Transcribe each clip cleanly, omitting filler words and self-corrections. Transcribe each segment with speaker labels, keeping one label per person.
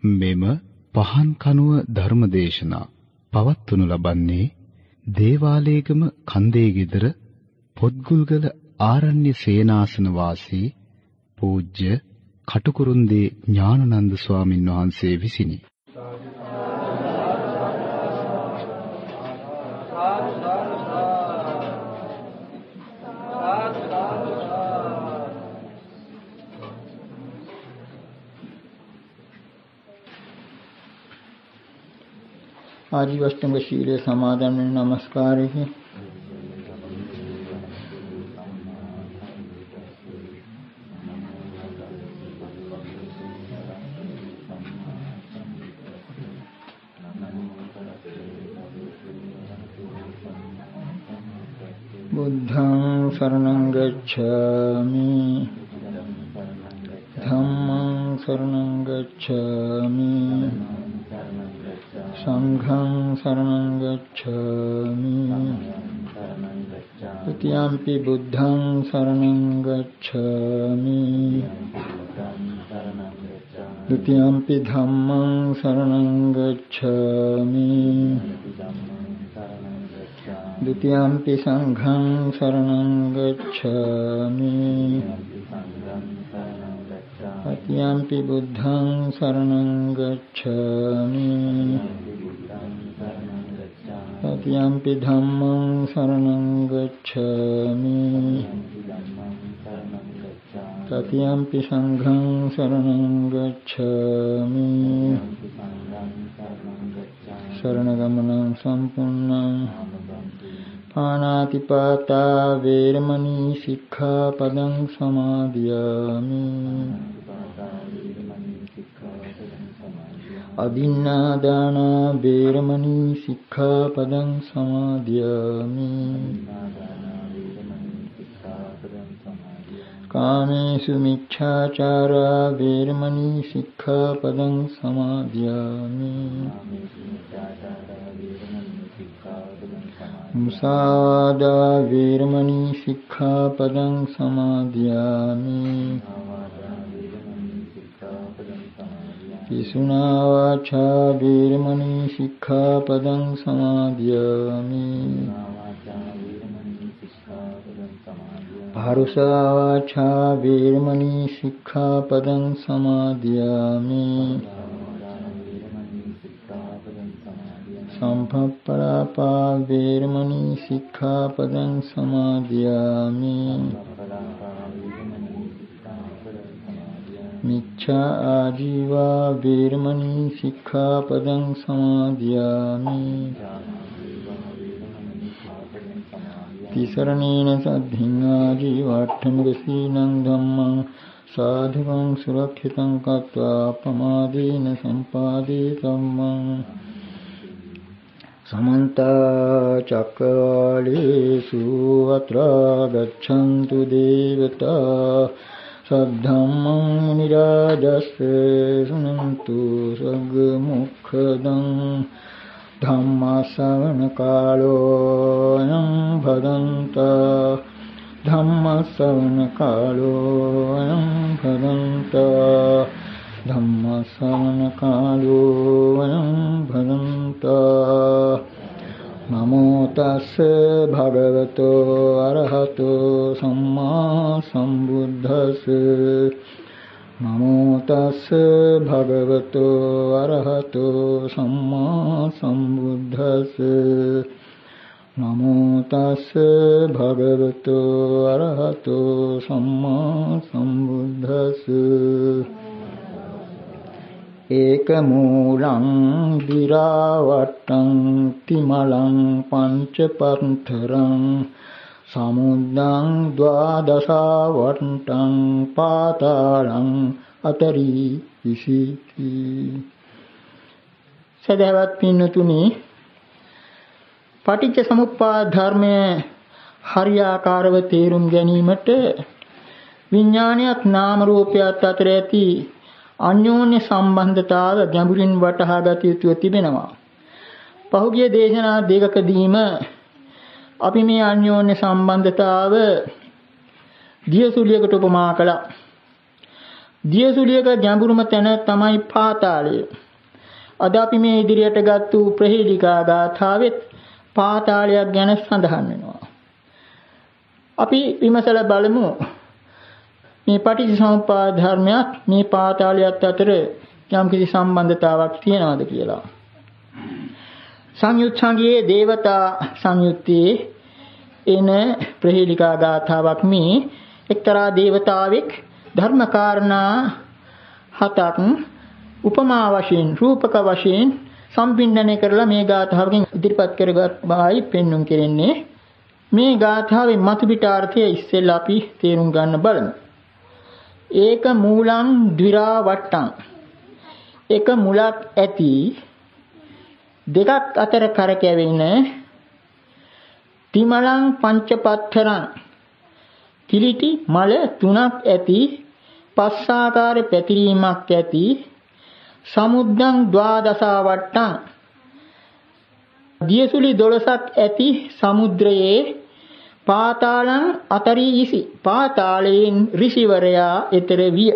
Speaker 1: මෙම පහන් කනුව ධර්මදේශනා පවත්වනු ලබන්නේ දේවාලේගම කන්දේ ගෙදර පොත්ගුල්ගල ආරණ්‍ය සේනාසන වාසී පූජ්‍ය කටුකුරුන්දී ඥානানন্দ ස්වාමින් වහන්සේ විසිනි.
Speaker 2: ආජීවෂ්ටංග ශීලයේ සමාදන් වෙන නමස්කාරයේ බුද්ධං शरणं गच्छामि धम्मं शरणं गच्छामि संघं शरणं गच्छामि द्वितीयंपि बुद्धं शरणं गच्छामि द्वितीयंपि धम्मं शरणं गच्छामि द्वितीयंपि संघं शरणं गच्छामि तृतीयंपि बुद्धं शरणं गच्छामि तृतीयंपि धम्मं शरणं गच्छामि तृतीयंपि संघं शरणं गच्छामि शरणगमनं सम्पूर्णं पाणातिपाता वेरमणि सिक्खापदं समादयामि अदिन्नादाना वेरमणि सिक्खापदं समादयामि कामेषु मिच्छाचारा वेरमणि सिक्खापदं समादयामि मुसावादा वेरमणि सिक्खापदं समादयामि पिसुनावाचा वेरमणि सिक्खापदं समादयामि पारुषावाचा वेरमणि सिक्खापदं समादयामि संभप्पलापा वेरमणि सिक्खापदं समादयामि मिच्छा आजीवा वेरमणि सिक्खापदं समादयामि तिसरणेन सद्धिं आजीवाष्टमकसीनं धम्मं साधुकं सुरक्षितं कृत्वा प्रमादेन सम्पादितम् समन्त चक्रवालेषु अत्र गच्छन्तु देवता सद्धम्मं मुनिराजस्य शृण्वन्तु सद्मुखदं धम्मश्रवणकालोऽयं भदन्तः धम्मश्रवणकालोऽयं भदन्तः धम्मश्रवणकालोऽयं भदन्तः नमो तस्से भगवतो अरहतो सम्मा सम्बुद्धस्से नमो तस्से भगवतो अरहतो सम्मा सम्बुद्धस्से नमो तस्से भगवतो अरहतो सम्मा सम्बुद्धस्से एकमूलं विरावट्टं तिमलं पञ्चपन्थरं समुद्रं द्वादशावट्टं पातालं अतरी विशीति सदैवत पिन्नतुनि පටිච්ච සමුප්පාද ධර්මය හරියාකාරව තේරුම් ගැනීමට විඥානයත් නාම රූපයත් අතර ඇති අන්‍යෝන්‍ය සම්බන්ධතාව ගැඹුරින් වටහා ගත යුතුව තිබෙනවා. පහුගිය දේශනා දෙකකදීම අපි මේ අන්‍යෝන්‍ය සම්බන්ධතාව දියසුලියකට උපමා කළා. දියසුලියක ගැඹුරුම තැන තමයි පාතාලය. අද අපි මේ ඉදිරියට ගත්තු ප්‍රහේලිකා ගාථාවෙත් පාතාලයක් ගැන සඳහන් වෙනවා. අපි විමසලා බලමු මේ පටිච්චසමුප්පාද ධර්මයක් මේ පාතාලයත් අතර යම්කිසි සම්බන්ධතාවක් තියනවාද කියලා. සංයුත් සංගයේ දේවතා සංයුත්තේ එන ප්‍රහේලිකා ගාථාවක් මේ එක්තරා දේවතාවෙක් ධර්මකාරණා 7ක් උපමා වශයෙන් රූපක වශයෙන් සම්පින්ඩණය කරලා මේ ගාථාවකින් ඉදිරිපත් කරගත් බවයි පෙන්වුම් කෙරෙන්නේ. මේ ගාථාවේ මතුපිටාර්ථය ඉස්සෙල්ලා අපි තේරුම් ගන්න බලමු. ඒක මූලං ද්විරා වට්ටං. එක මුලක් ඇති දෙකක් අතර කරකැවෙන තිමලං පංචපත්තරං කිලිටි මල තුනක් ඇති පස්සාකාර පැතිරීමක් ඇති සමුද්දං ද්වාදසා වට්ටං දියසුලි 12ක් ඇති සමුද්‍රයේ පාතාලං අතරී ඉසි පාතාලයෙන් ඍෂිවරයා ඊතර විය.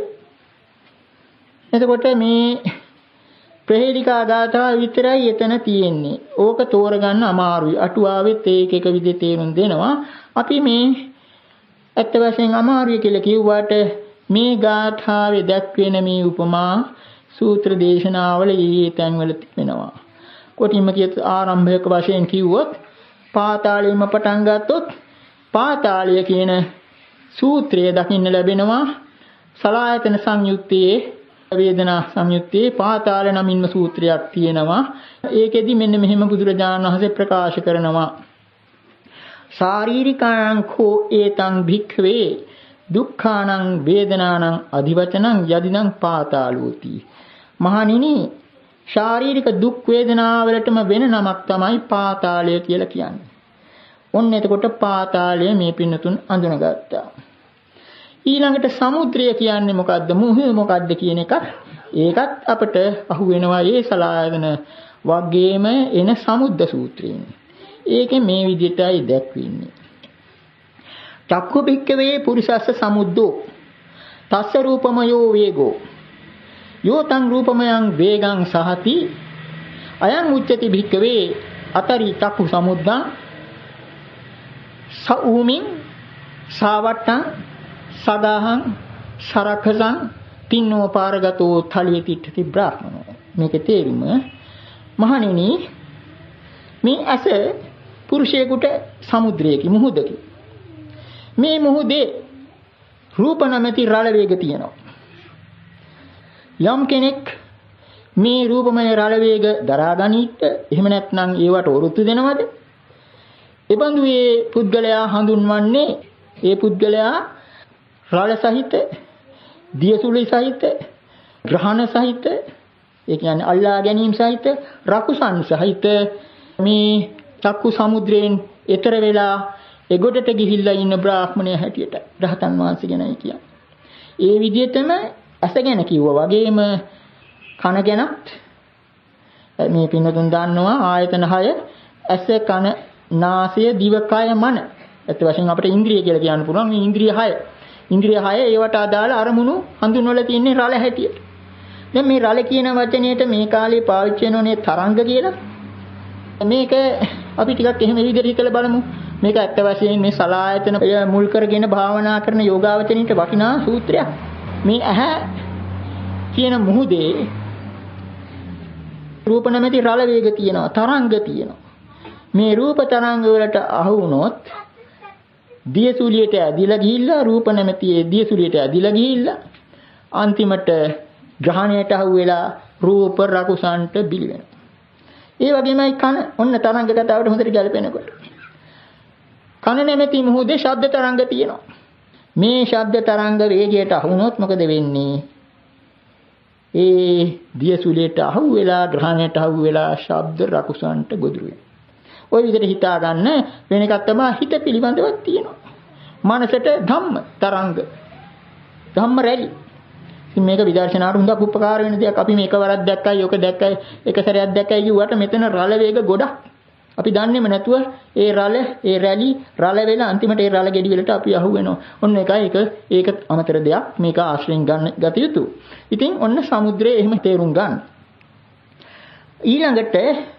Speaker 2: එතකොට මේ ප්‍රහේලිකා ගාථාව විතරයි එතන තියෙන්නේ. ඕක තෝරගන්න අමාරුයි. අටුවාවෙත් ඒක එක විදිහට තේරුම් දෙනවා. අපි මේ ඇත්ත වශයෙන් අමාරුයි කියලා කිව්වට මේ ගාථාවේ දැක්වෙන මේ උපමා සූත්‍ර දේශනාවල ඊයේ තැන්වල තිබෙනවා. කොටින්ම කියත් ආරම්භයක වශයෙන් කිව්වොත් පාතාලයෙන්ම පටන් ගත්තොත් පාතාලය කියන සූත්‍රය දකින්න ලැබෙනවා. සලායතන සංයුත්තේ වේදනා සංයුත්තේ පාතාල නමින්ම සූත්‍රයක් තියෙනවා. ඒකෙදි මෙන්න මෙහෙම බුදුරජාණන් වහන්සේ ප්‍රකාශ කරනවා. ශාරීරිකාං කෝ ඒතං භික්ඛවේ දුක්ඛානං වේදනානං අධිවචනං යදිනං පාතාලෝති. මහණෙනි ශාරීරික දුක් වේදනාවලටම වෙන නමක් තමයි පාතාලය කියලා කියන්නේ. ඔන්න එතකොට පාතාලය මේ පින්නතුන් අඳුනගත්තා. ඊළඟට සමුද්‍රය කියන්නේ මොකද්ද? මුහුද මොකද්ද කියන එක ඒකත් අපට අහු වෙනවා ඒ සලායතන වගේම එන සමුද්ද සූත්‍රයෙන්. ඒකේ මේ විදිහටයි දැක්වෙන්නේ. චක්ඛු භික්ඛවේ පුරිසස්ස සමුද්දෝ තස්ස රූපමයෝ වේගෝ යෝ තං රූපමයං වේගං සහති අයං උච්චති භික්ඛවේ අතරි චක්ඛු සමුද්දං සූමින් සාවට්ටං සදාහං සරකසං තින්නෝ පාරගතෝ තලිය තිට්ඨති බ්‍රාහ්මනෝ. මේකේ තේරුම මහණෙනි මේ ඇස පුරුෂයෙකුට සමුද්‍රයක මුහුදක මේ මුහුදේ රූප නැමැති රළ වේග තියෙනවා. යම් කෙනෙක් මේ රූපමය රළ වේග දරා ගනිට එහෙම නැත්නම් ඒවට වරුත්තු දෙනවද? එබඳු ඒ පුද්ගලයා හඳුන්වන්නේ ඒ පුද්ගලයා රළ සහිත දියසුලි සහිත ග්‍රහණ සහිත ඒ කියන්නේ අල්ලා ගැනීම සහිත රකුසන් සහිත මේ චක්කු සමුද්‍රයෙන් එතර වෙලා එගොඩට ගිහිල්ලා ඉන්න බ්‍රාහ්මණය හැටියට රහතන් වහන්සේ ගැනයි කියන්නේ. ඒ විදිහටම ඇස ගැන කිව්වා වගේම කන ගැනත් මේ පින්නතුන් දන්නවා ආයතන 6 ඇස කන නාසය දිව කය මන. ඒත් වශයෙන් අපිට ඉන්ද්‍රිය කියලා කියන්න පුළුවන්. මේ ඉන්ද්‍රිය 6. ඉන්ද්‍රිය 6 ඒවට අදාළ අරමුණු හඳුන්වලා තියෙන්නේ රළ හැටියට. දැන් මේ රළ කියන වචනයට මේ කාලේ පාවිච්චි වෙනෝනේ තරංග කියලා. මේක අපි ටිකක් එහෙම විදිහට හිතලා බලමු. මේක ඇත්ත වශයෙන් මේ සලායතන මුල් කරගෙන භාවනා කරන යෝගාවචරින්ට වටිනා සූත්‍රයක්. මේ ඇහැ කියන මුහුදේ රූප නැමැති රළ වේග තියෙනවා, තරංග තියෙනවා. මේ රූප තරංග වලට අහු වුණොත් දියසුලියට ඇදිලා ගිහිල්ලා රූප නැමැති දියසුලියට ඇදිලා ගිහිල්ලා අන්තිමට ග්‍රහණයට අහු වෙලා රූප රකුසන්ට බිලි වෙනවා. ඒ වගේමයි කන ඔන්න තරංග කතාවට හොඳට ගැලපෙනකොට. කන නැමැති මුහුදේ ශබ්ද තරංග තියෙනවා. මේ ශබ්ද තරංග වේගයට අහු වුණොත් මොකද වෙන්නේ? ඒ දියසුලියට අහු වෙලා ග්‍රහණයට අහු වෙලා ශබ්ද රකුසන්ට ගොදුරු වෙනවා. ওই විදිහට හිතා ගන්න වෙන එකක් තමයි හිත පිළිබඳව තියෙනවා. මනසට ධම්ම තරංග ධම්ම රැලි. ඉතින් මේක විදර්ශනාට හුඟක් උපකාර වෙන දෙයක්. අපි මේක වරක් දැක්කයි, ඔක දැක්කයි, එක සැරයක් දැක්කයි කිව්වට මෙතන රළ වේග ගොඩක්. අපි දන්නේම නැතුව ඒ රැලි වෙලා අන්තිමට ඒ රළ ගෙඩි වලට අපි අහු වෙනවා. ඔන්න ඒක අමතර දෙයක්. මේක ආශ්‍රයෙන් ගත යුතු. ඉතින් ඔන්න සමුද්‍රයේ එහෙම තේරුම් ගන්න. ඊළඟට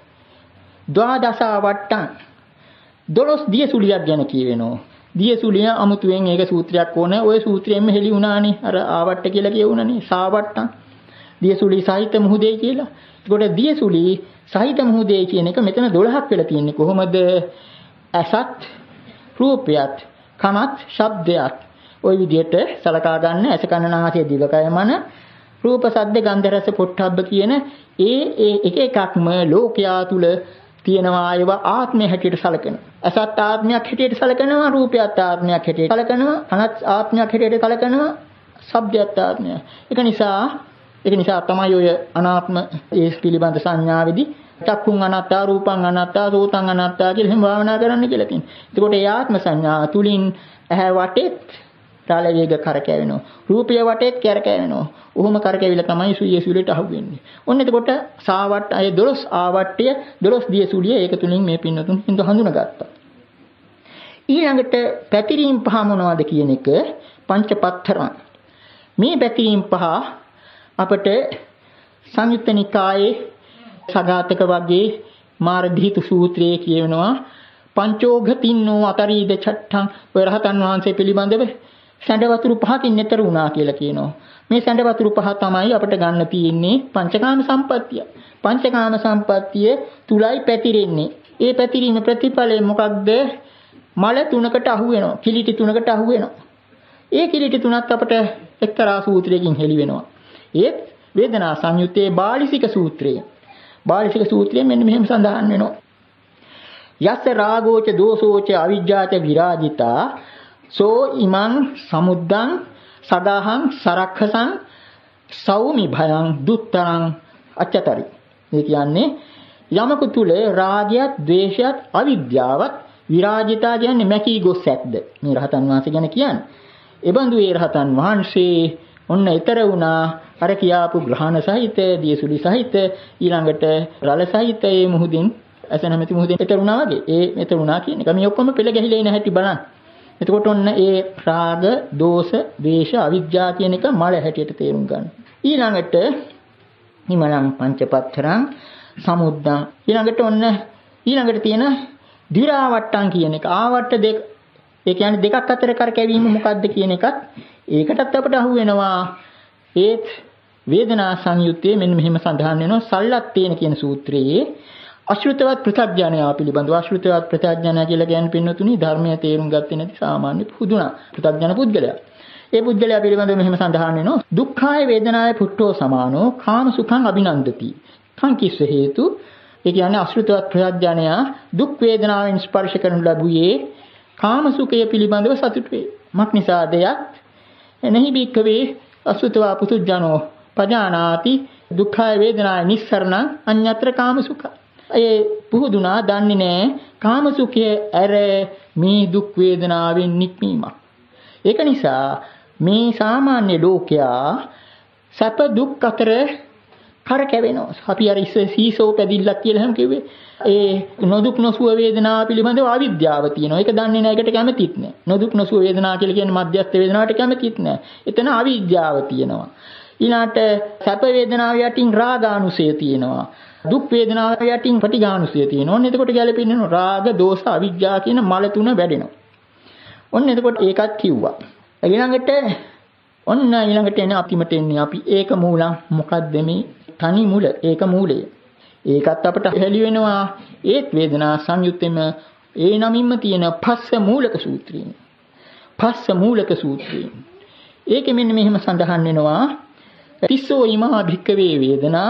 Speaker 2: ද්වාදසා වට්ටම් 12 දියසුලියක් ගැන කියවෙනවා. දියසුලිය අමුතුවෙන් ඒක සූත්‍රයක් ඕන. ওই සූත්‍රයෙන්ම හෙළි වුණානේ. අර ආවට්ට කියලා කියවුණානේ. සාවට්ටම්. දියසුලි සහිත මුහුදේ කියලා. ඒකට දියසුලි සහිත මුහුදේ කියන එක මෙතන 12ක් වෙලා තියෙන්නේ. කොහොමද? ඇසත්, රූපයත්, කනත්, ශබ්දයත්. ওই විදිහට සලකා ගන්න. ඇස කන නාසය දිවකය මන රූප සද්ද ගන්ධ රස පොට්ටබ්බ කියන ඒ එක එකක්ම ලෝකයා තුල තියෙනවා. ඒවා ආත්මය හැටියට සලකනවා. අසත් ආත්මයක් හැටියට සලකනවා, රූපයත් ආත්මයක් හැටියට සලකනවා, කනත් ආත්මයක් හැටියට සලකනවා, ශබ්දයත් ආත්මයක්. ඒක නිසා තමයි ඔය අනාත්ම ඒ පිළිබඳ සංඥාවේදී චක්කුං අනාත්තා, රූපං අනාත්තා, සෝතං අනාත්තා කියලා එහෙම භාවනා කරන්න කියලා තියෙනවා. එතකොට ඒ ආත්ම සංඥා තුලින් ඇහැ වටේත් රාල වේග කරකැවෙනවා. රූපය වටේත් කරකැවෙනවා. ඔහොම කරකැවිලා තමයි සුයසුලියට අහු වෙන්නේ. ඔන්න එතකොට සාවට්ට අය 12 ආවට්ටය 12 දියසුලිය ඒක තුලින් මේ පින්නතුන් හඳුනාගත්තා. ඊළඟට පැතිරීම් පහ මොනවද කියන එක පංචපත්තරං. මේ පැතිරීම් පහ අපට සංයුත්ත නිකායේ සගතක වගේ මාර්ගීතු සූත්‍රයේ කියවෙනවා. පංචෝඝතින්නෝ අතරීද චට්ඨං වරහතන් වහන්සේ පිළිබඳව සැඬ වතුරු පහකින් නතර වුණා කියලා කියනවා. මේ සැඬ වතුරු පහ තමයි අපිට ගන්න තියෙන්නේ පංචකාම සම්පත්තිය. පංචකාම සම්පත්තිය තුලයි පැතිරෙන්නේ. ඒ පැතිරීම ප්‍රතිඵලය මොකක්ද? මල තුනකට අහු වෙනවා. කිලිටි තුනකට අහු වෙනවා. ඒ කිලිටි තුනත් අපිට එක්තරා සූත්‍රයකින් හෙළි වෙනවා. ඒත් වේදනා සංයුත්තේ බාලිසික සූත්‍රය. බාලිසික සූත්‍රයෙන් මෙන්න මෙහෙම සඳහන් වෙනවා. යස්ස රාගෝච දෝසෝච අවිජ්ජාච විරාජිතා සෝ ඉමං සමුද්දං සදාහං සරක්ඛසං සෞමි භයං දුත්තරං අච්චතරි. මේ කියන්නේ යමක තුල රාගයත් ද්වේෂයත් අවිද්‍යාවත් විරාජිතා කියන්නේ මැකී ගොස් ඇත්ද. මේ රහතන් වහන්සේ ගැන කියන්නේ. එබඳු ඒ රහතන් වහන්සේ ඔන්න ඊතර වුණා අර කියාපු ග්‍රහණ සහිත දියසුලි සහිත ඊළඟට රළ සහිත මේ මුහුදින් ඇස නැමැති මුහුදින් ඊතර වුණා වගේ. ඒ ඊතර වුණා කියන එක මේ ඔක්කොම පෙළ ගැහිලා ඉන හැටි බලන්න. එතකොට ඔන්න ඒ රාග, දෝෂ, ද්වේෂ, අවිජ්ජා කියන එක මල හැටියට තේරුම් ගන්න. ඊළඟට හිමලං පංචපත්තරං සමුද්දං. ඊළඟට තියෙන දිරාවට්ටං කියන එක. ආවට්ට දෙක. ඒ කියන්නේ දෙකක් අතර කරකැවීම මොකක්ද කියන එකත් ඒකටත් අපිට අහු වෙනවා. ඒත් වේදනා සංයුත්තේ මෙන්න මෙහෙම සඳහන් වෙනවා. සල්ලත්තේන කියන සූත්‍රයේ අශෘතවත් ප්‍රත්‍යඥයා පිළිබඳව. අශෘතවත් ප්‍රත්‍යඥයා කියලා කියන්නේ පින්නතුනි ධර්මය තේරුම් ගත්තේ නැති සාමාන්‍ය පුදුනා ප්‍රත්‍යඥ පුද්ගලයා. ඒ පුද්ගලයා පිළිබඳව මෙහෙම සඳහන් වෙනවා. දුක්ඛාය වේදනාය පුට්ඨෝ සමානෝ කාම සුඛං අභිනන්දති. කංකිස්ස හේතු. ඒ කියන්නේ අශෘතවත් ප්‍රත්‍යඥයා දුක් වේදනාවෙන් ස්පර්ශ කරනු ලැබුවේ කාම සුඛය පිළිබඳව සතුට වේ. මක් නිසාද යත් එනෙහි බික්කවේ අශෘතවා පුතුජනෝ පජානාති දුක්ඛාය වේදනාය නිස්සරණං අඤ්ඤත්‍ර කාම සුඛ. ඒ පුහුදුනා දන්නේ නැහැ කාම සුඛය ඇර මේ දුක් වේදනාවෙන් නික්මීමක්. ඒක නිසා මේ සාමාන්‍ය ලෝකයා සැප දුක් අතර කරකැවෙනවා. අපි අර සීසෝ පැදිල්ලක් කියලා හැම කිව්වේ. ඒ නොදුක් නොසුව වේදනාව පිළිබඳව අවිද්‍යාව තියෙනවා. ඒක දන්නේ නැහැ. ඒකට කැමතිත් නැහැ. නොදුක් නොසුව වේදනාව කියලා කියන්නේ මධ්‍යස්ථ වේදනාවට කැමතිත් නැහැ. එතන අවිද්‍යාව තියෙනවා. ඊළාට සැප වේදනාව යටින් රාගානුසය තියෙනවා. දුක් වේදනාව යටින් පටිඝානුසය තියෙනවා. ඔන්න එතකොට ගැලපෙන්නේ රාග, දෝෂ, අවිජ්ජා කියන මල තුන වැඩෙනවා. ඔන්න එතකොට ඒකත් කිව්වා. ඊළඟට එන අපිමට එන්නේ අපි ඒක මූලං මොකද්ද මේ තනි මුල ඒක මූලය. ඒකත් අපට හෙළි වෙනවා. ඒත් වේදනා සංයුත්තෙම ඒ නමින්ම තියෙන පස්ස මූලක සූත්‍රය. පස්ස මූලක සූත්‍රය. ඒකෙ මෙන්න මෙහෙම සඳහන් වෙනවා. තිස්සෝ ීමා භික්කවේ වේදනා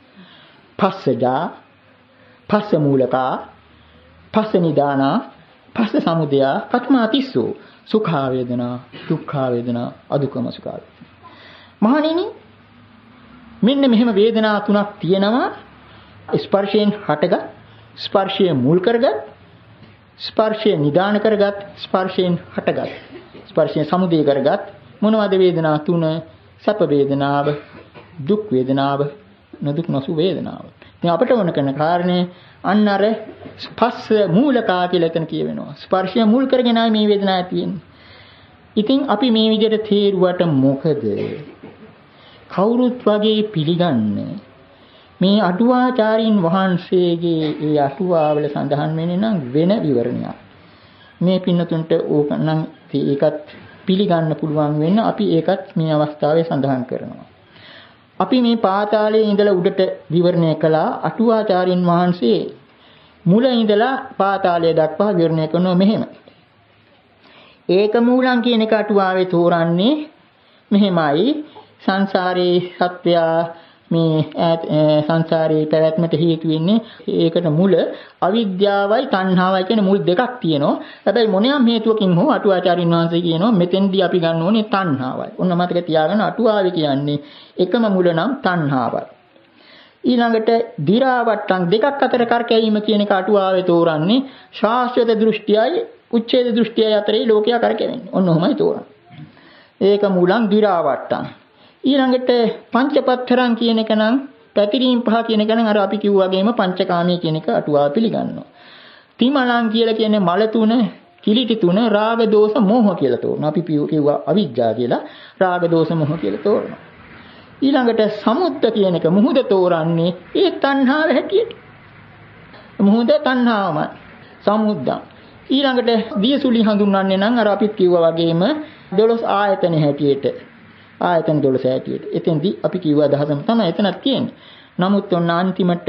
Speaker 2: පස්සජා පස්ස මූලකා පස්ස නිදානා පස්ස සමුදයා පඨමා තිස්සෝ සුඛා වේදනා දුක්ඛා වේදනා අදුක්ඛම සුඛා. මහණෙනි මෙන්න මෙහෙම වේදනා තුනක් තියෙනවා. ස්පර්ශයෙන් හටගත්, ස්පර්ශය මුල් කරගත්, ස්පර්ශය නිදාන කරගත්, ස්පර්ශයෙන් හටගත්, ස්පර්ශයෙන් සමුදය කරගත් මොනවද වේදනා තුන? සැප වේදනාව, දුක් වේදනාව, නොදුක් නොසු වේදනාව. ඉතින් අපට වුණ කරන කාරණේ අන්න අර ස්පර්ශ මූලකා කියලා එතන කියවෙනවා. ස්පර්ශය මුල් කරගෙනයි මේ වේදනාව තියෙන්නේ. ඉතින් අපි මේ විදිහට තේරුවට මොකද? කවුරුත් වගේ පිළිගන්නේ මේ අටුවාචාරින් වහන්සේගේ ඒ අටුවාවල සඳහන් වෙන්නේ නම් වෙන විවරණයක්. මේ පින්නතුන්ට ඕක නම් ඒකත් පිළිගන්න පුළුවන් වෙන්න අපි ඒකත් මේ අවස්ථාවේ සඳහන් කරනවා. අපි මේ පාතාලයේ ඉඳලා උඩට විවරණය කළා අටුවාචාරින් වහන්සේ මුල ඉඳලා පාතාලය දක්වා විවරණය කරනවා මෙහෙම. ඒක මූලං කියන එක අටුවාවේ තෝරන්නේ මෙහෙමයි. සංසාරේ සත්‍යය මේ සංසාරේ පැවැත්මට හේතු වෙන්නේ ඒකට මුල අවිද්‍යාවයි තණ්හාවයි කියන මුල් දෙකක් තියෙනවා. හැබැයි මොනියම් හේතුවකින් හෝ අටුවාචාරින් වහන්සේ කියනවා මෙතෙන්දී අපි ගන්න ඕනේ තණ්හාවයි. ඔන්න මතක තියාගන්න අටුවාවේ කියන්නේ එකම මුල නම් තණ්හාවයි. ඊළඟට දි รา වට්ටම් දෙකක් අතර කරකැවීම කියන එක අටුවාවේ තෝරන්නේ ශාස්ත්‍රද දෘෂ්ටියයි උච්ඡේද දෘෂ්ටියයි අතරේ ලෝකයා කරකැවෙන්නේ. ඔන්න ඔහොමයි තෝරන්නේ. ඒක මූලං දි รา වට්ටම්. ඊළඟට පංචපත්තරං කියන එක නම් පැතිරීම් පහ කියන එක නම් අර අපි කිව්වා වගේම පංචකාමී කියන එක අටුවා පිළිගන්නවා. තිමලං කියලා කියන්නේ මල තුන, කිලිටි තුන, රාග දෝෂ මෝහ කියලා තෝරනවා. අපි කිව්වා අවිජ්ජා කියලා, රාග දෝෂ මෝහ කියලා තෝරනවා. ඊළඟට සමුද්ද කියන එක මුහුද තෝරන්නේ ඒ තණ්හාව හැටියට. මුහුද තණ්හාවම සමුද්දං. ඊළඟට දියසුලි හඳුන්වන්නේ නම් අර අපි කිව්වා වගේම 12 ආයතන හැටියට. ආයතන 12 හැටියට. එතෙන්දී අපි කිව්වා දහසම තමයි එතනක් තියෙන්නේ. නමුත් ඔන්න අන්තිමට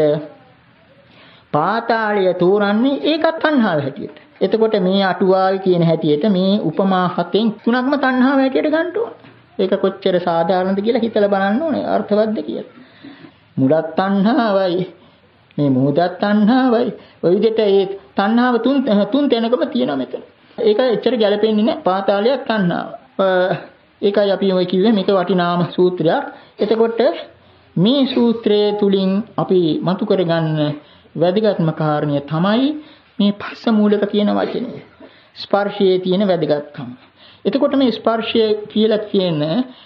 Speaker 2: පාතාලය තෝරන්නේ ඒකත් තණ්හාව හැටියට. එතකොට මේ අටුවාවේ කියන හැටියට මේ උපමා හතෙන් තුනක්ම තණ්හාව හැටියට ගන්න ඕනේ. ඒක කොච්චර සාධාරණද කියලා හිතලා බලන්න ඕනේ අර්ථවත්ද කියලා. මුලත් තණ්හාවයි මේ මොහොතත් තණ්හාවයි. ඔය විදිහට ඒ තණ්හාව තුන් තැනකම තියෙනවා මෙතන. ඒක එච්චර ගැලපෙන්නේ නැහැ. පාතාලයක් තණ්හාව. ඒකයි අපි ඔය කිව්වේ මේක වටිනාම සූත්‍රයක්. එතකොට මේ සූත්‍රයේ තුලින් අපි මතු කරගන්න වැදගත්ම කාරණය තමයි මේ පස්ස මූලක කියන වචනේ. ස්පර්ශයේ තියෙන වැදගත්කම. එතකොට මේ ස්පර්ශය කියලා කියන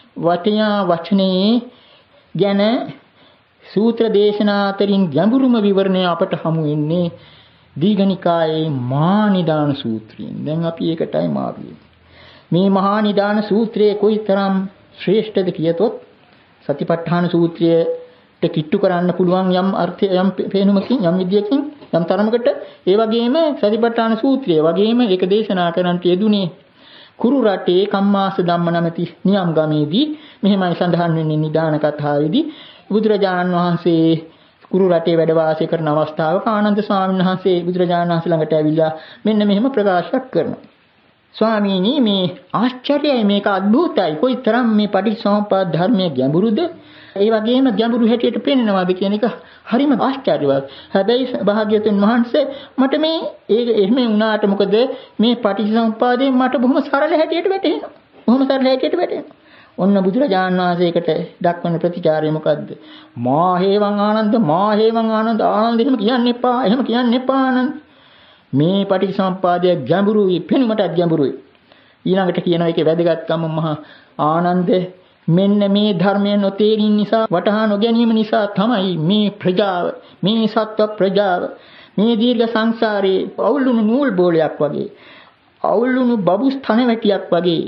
Speaker 2: වචනේ ගැන සූත්‍ර දේශනා අතරින් ගැඹුරුම විවරණය අපට හමු වෙන්නේ දීඝනිකායේ මහා නිදාන සූත්‍රයෙන්. දැන් අපි ඒකටයි මාරුවේ. මේ මහා නිදාන සූත්‍රයේ කොයිතරම් ශ්‍රේෂ්ඨද කියතොත් සතිපට්ඨාන සූත්‍රයට කිට්ටු කරන්න පුළුවන් යම් අර්ථය යම් පේනුමකින් යම් විදියකින් යම් තරමකට ඒ වගේම සතිපට්ඨාන සූත්‍රය වගේම ඒක දේශනා කරන්නට යෙදුනේ කුරු රටේ කම්මාස ධම්ම නැමැති නියම් ගමේදී මෙහෙමයි සඳහන් වෙන්නේ නිදාන කතාවේදී බුදුරජාණන් වහන්සේ කුරු රටේ වැඩ වාසය කරන අවස්ථාවක ආනන්ද ස්වාමීන් වහන්සේ බුදුරජාණන් වහන්සේ ළඟට ඇවිල්ලා මෙන්න මෙහෙම ප්‍රකාශයක් කරනවා. ස්වාමීනි මේ ආශ්චර්යයි මේක අద్භූතයි කොයිතරම් මේ පටිච්චසමුප්පාද ධර්මයේ ගැඹුරුද ඒ වගේම ගැඹුරු හැටියට පෙන්වනවාද කියන එක හරිම ආශ්චර්යවත්. හැබැයි භාග්‍යවතුන් වහන්සේ මට මේ එහෙම වුණාට මොකද මේ පටිච්චසමුප්පාදේ මට බොහොම සරල හැටියට වැටහෙනවා. බොහොම සරල හැටියට වැටහෙනවා. ඔන්න බුදුරජාණන් වහන්සේකට දක්වන ප්‍රතිචාරය මොකද්ද? මා හේවං ආනන්ද මා හේවං ආනන්ද ආනන්ද එහෙම කියන්න එපා. එහෙම කියන්න එපා ආනන්ද. මේ පටිච්චසමුප්පාදය ගැඹුරුයි පෙනුමටත් ගැඹුරුයි. ඊළඟට කියනවා ඒකේ වැදගත්කම මහා ආනන්ද මෙන්න මේ ධර්මය නොතේරීම නිසා වටහා නොගැනීම නිසා තමයි මේ ප්‍රජාව මේ සත්ව ප්‍රජාව මේ දීර්ඝ සංසාරේ අවුල්ුණු නූල් බෝලයක් වගේ අවුල්ුණු බබුස් තන වැටියක් වගේ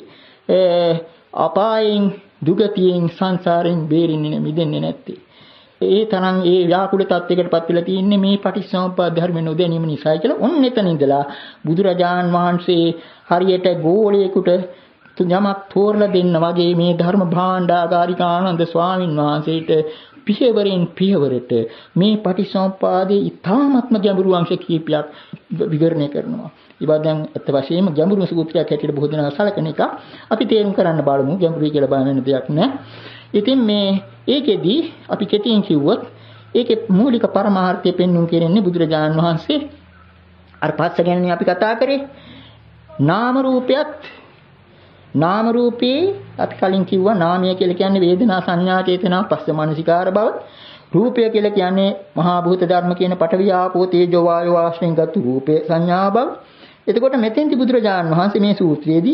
Speaker 2: අපායෙන් දුගතියෙන් සංසාරයෙන් බේරෙන්නේ මිදෙන්නේ නැත්තේ. ඒ තරම් ඒ ව්‍යාකූල තත්යකටපත් වෙලා තියෙන්නේ මේ පටිච්චසමුප්පාද ධර්ම නොදැනීම නිසා කියලා. ඔන්න එතන ඉඳලා බුදුරජාන් වහන්සේ හරියට ගෝලයකට යමක් තෝරලා දෙන්න වගේ මේ ධර්ම භාණ්ඩාගාරික ආනන්ද ස්වාමීන් වහන්සේට පියවරෙන් පියවරට මේ පටිච්චසමුප්පාදයේ ඊ타ත්ම ගැඹුරු අංශ කීපයක් විවරණය කරනවා. ඒවා දැන් අත් වශයෙන්ම ගැඹුරු සූත්‍රයක් හැටියට බොහෝ දෙනා සලකන එක අපි තේරුම් කරන්න බලමු. ගැඹුරුයි කියලා බලන්න දෙයක් නෑ. ඉතින් මේ ඒකෙදී අපි කෙටියෙන් කිව්වොත් ඒකේ මූලික පරමාර්ථය පෙන්වුම් කරන්නේ බුදුරජාණන් වහන්සේ අර පස්ස ගැනනේ අපි කතා කරේ. නාම රූපේ අපි කලින් කිව්වා නාමය කියලා කියන්නේ වේදනා සංඥා චේතනා පස්ස මනසිකාර බව. රූපය කියලා කියන්නේ මහා භූත ධර්ම කියන පඨවි ආපෝ තේජෝ වායෝ ආශ්‍රයෙන් ගත්තු රූපේ සංඥා බව. එතකොට මෙතෙන්දි බුදුරජාණන් වහන්සේ මේ සූත්‍රයේදී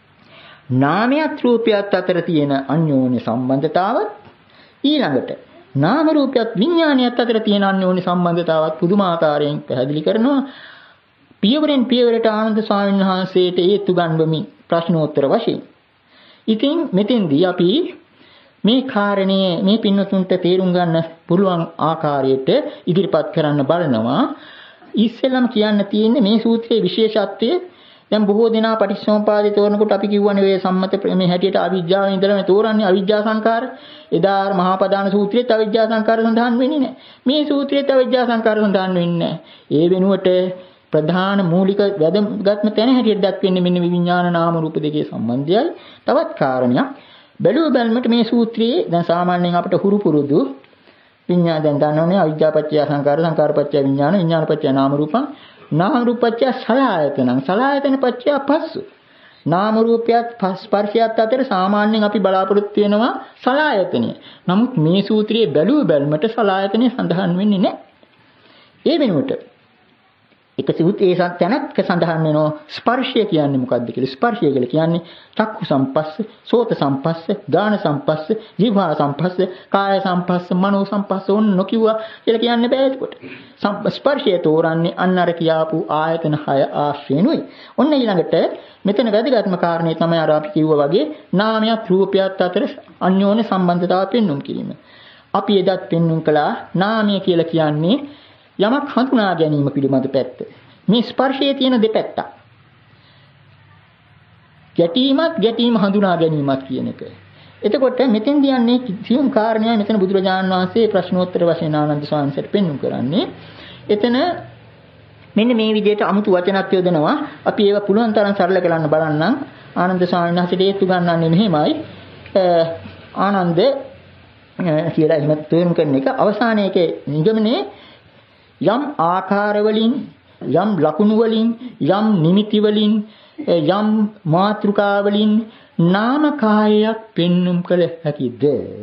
Speaker 2: නාමයත් රූපයත් අතර තියෙන අන්‍යෝන්‍ය සම්බන්ධතාව ඊළඟට නාම රූපයත් විඥානයත් අතර තියෙන අන්‍යෝන්‍ය සම්බන්ධතාවත් පුදුමාකාරයෙන් පැහැදිලි කරනවා. පියවරෙන් පියවරට ආනන්ද ස්වාමීන් වහන්සේට ඒත්තු ගන්වමින් ප්‍රශ්නෝත්තර වශයෙන්. ඉතින් මෙතෙන්දී අපි මේ කාරණේ මේ පින්නතුන්ට තේරුම් ගන්න පුළුවන් ආකාරයට ඉදිරිපත් කරන්න බලනවා. ඉස්සෙල්ලම කියන්න තියෙන්නේ මේ සූත්‍රයේ විශේෂත්වය. දැන් බොහෝ දෙනා පටිච්චසමුපාදේ තෝරනකොට අපි කියවනේ මේ සම්මත මේ හැටියට අවිජ්ජාවෙන් ඉඳලා මේ තෝරන්නේ අවිජ්ජා සංකාර. එදා මහා ප්‍රධාන සූත්‍රයේත් අවිජ්ජා සංකාර සඳහන් වෙන්නේ නැහැ. මේ සූත්‍රයේත් අවිජ්ජා සංකාර සඳහන් වෙන්නේ නැහැ. ඒ වෙනුවට ප්‍රධාන මූලික වැදගත්ම තැන හැටියට දක්වන්නේ මෙන්න විඥාන නාම රූප දෙකේ සම්බන්ධයයි. තවත් කාරණයක් බැලුව බැලමට මේ සූත්‍රයේ දැන් සාමාන්‍යයෙන් අපිට හුරු පුරුදු විඥාන දැන් දන්නවනේ අවිජ්ජාපච්චය සංකාර සංකාරපච්චය විඥාන විඥානපච්චය නාම රූපං නාම රූපපච්චය සලආයතනං සලආයතනපච්චය පස්සු නාම රූපයත් ස්පර්ශයත් අතර සාමාන්‍යයෙන් අපි බලාපොරොත්තු වෙනවා සලආයතනය. නමුත් මේ සූත්‍රයේ බැලුව බැලමට සලආයතනය සඳහන් වෙන්නේ නැහැ. ඒ වෙනුවට එක සූත්‍රයේ තැනක සඳහන් වෙනවා ස්පර්ශය කියන්නේ මොකක්ද කියලා. ස්පර්ශය කියලා කියන්නේ චක්කු සම්පස්ස, සෝත සම්පස්ස, ගාන සම්පස්ස, ජීවා සම්පස්ස, කාය සම්පස්ස, මනෝ සම්පස්ස ඕන නොකියුවා කියලා කියන්න බෑ ඒකට. ස්පර්ශය තෝරන්නේ අන්න අර කියාපු ආයතන 6 ආශ්‍රේණුයි. ඔන්න ඊළඟට මෙතන වැදගත්ම කාරණේ තමයි අර අපි කිව්වා වගේ නාමයක් රූපයත් අතර අන්‍යෝන්‍ය සම්බන්ධතාවය පෙන්වුම් කිරීම. අපි එදත් පෙන්වුම් කළා නාමය කියලා කියන්නේ යමක් හඳුනා ගැනීම පිළිබඳ පැත්ත. මේ ස්පර්ශයේ තියෙන දෙපැත්තක්. ගැටීම හඳුනා ගැනීමත් කියන එක. එතකොට මෙතෙන්දී යන්නේ සියුම් කාරණයක් මෙතන බුදුරජාණන් වහන්සේ ප්‍රශ්නෝත්තර වශයෙන් ආනන්ද ස්වාමීන් වහන්සේට පෙන්වුම් කරන්නේ. එතන මෙන්න මේ විදිහට අමුතු වචනක් යොදනවා. අපි ඒවා පුළුවන් තරම් සරල කරන්න බලන්නම්. ආනන්ද ස්වාමීන් වහන්සේට හේතු ගන්නන්නේ මෙහෙමයි. ආනන්ද කියලා එහෙම තේරුම් කරන එක අවසානයේ නිගමනයේ යම් ආකාර වලින් යම් ලකුණු වලින් යම් නිමිති වලින් යම් මාත්‍රිකා වලින් නාමකායයක් පෙන්눔 කළ හැකිද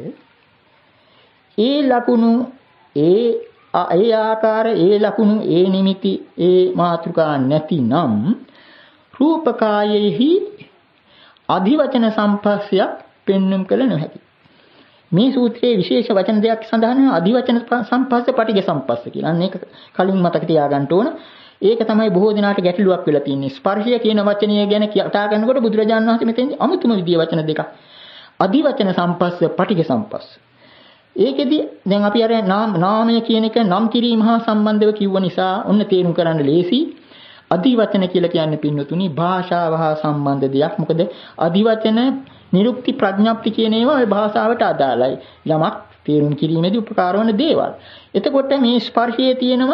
Speaker 2: ඒ ලකුණු ඒ ආකාර ඒ ලකුණු ඒ නිමිති ඒ මාත්‍රිකා නැතිනම් රූපකායෙහි අධිවචන සම්පස්සයක් පෙන්눔 කළ නොහැකි. මේ සූත්‍රයේ විශේෂ වචන දෙකක් සඳහන් වෙනවා අධිවචන සම්පස්ස පටිඝ සම්පස්ස කියලා. අන්න ඒක කලින් මතක තියාගන්න ඕන. ඒක තමයි බොහෝ දිනාට ගැටලුවක් වෙලා තියෙන්නේ. ස්පර්ශය කියන වචනය ගැන කතා කරනකොට බුදුරජාණන් වහන්සේ මෙතෙන්දී අමුතුම විදිය වචන දෙකක්. අධිවචන සම්පස්ස පටිඝ සම්පස්ස. ඒකෙදි දැන් අපි අර නාමය කියන එක නම් කිරීම හා සම්බන්ධව කිව්ව නිසා ඔන්න තේරුම් කරන්න ලේසි. අධිවචන කියලා කියන්නේ පින්නතුනි භාෂාව හා සම්බන්ධ දෙයක්. මොකද අධිවචන නිරුක්ති ප්‍රඥප්ති කියන ඒවා ඒ භාෂාවට අදාළයි. යමක් තේරුම් කිරීමේදී උපකාර වන දේවල්. එතකොට මේ ස්පර්ශයේ තියෙනම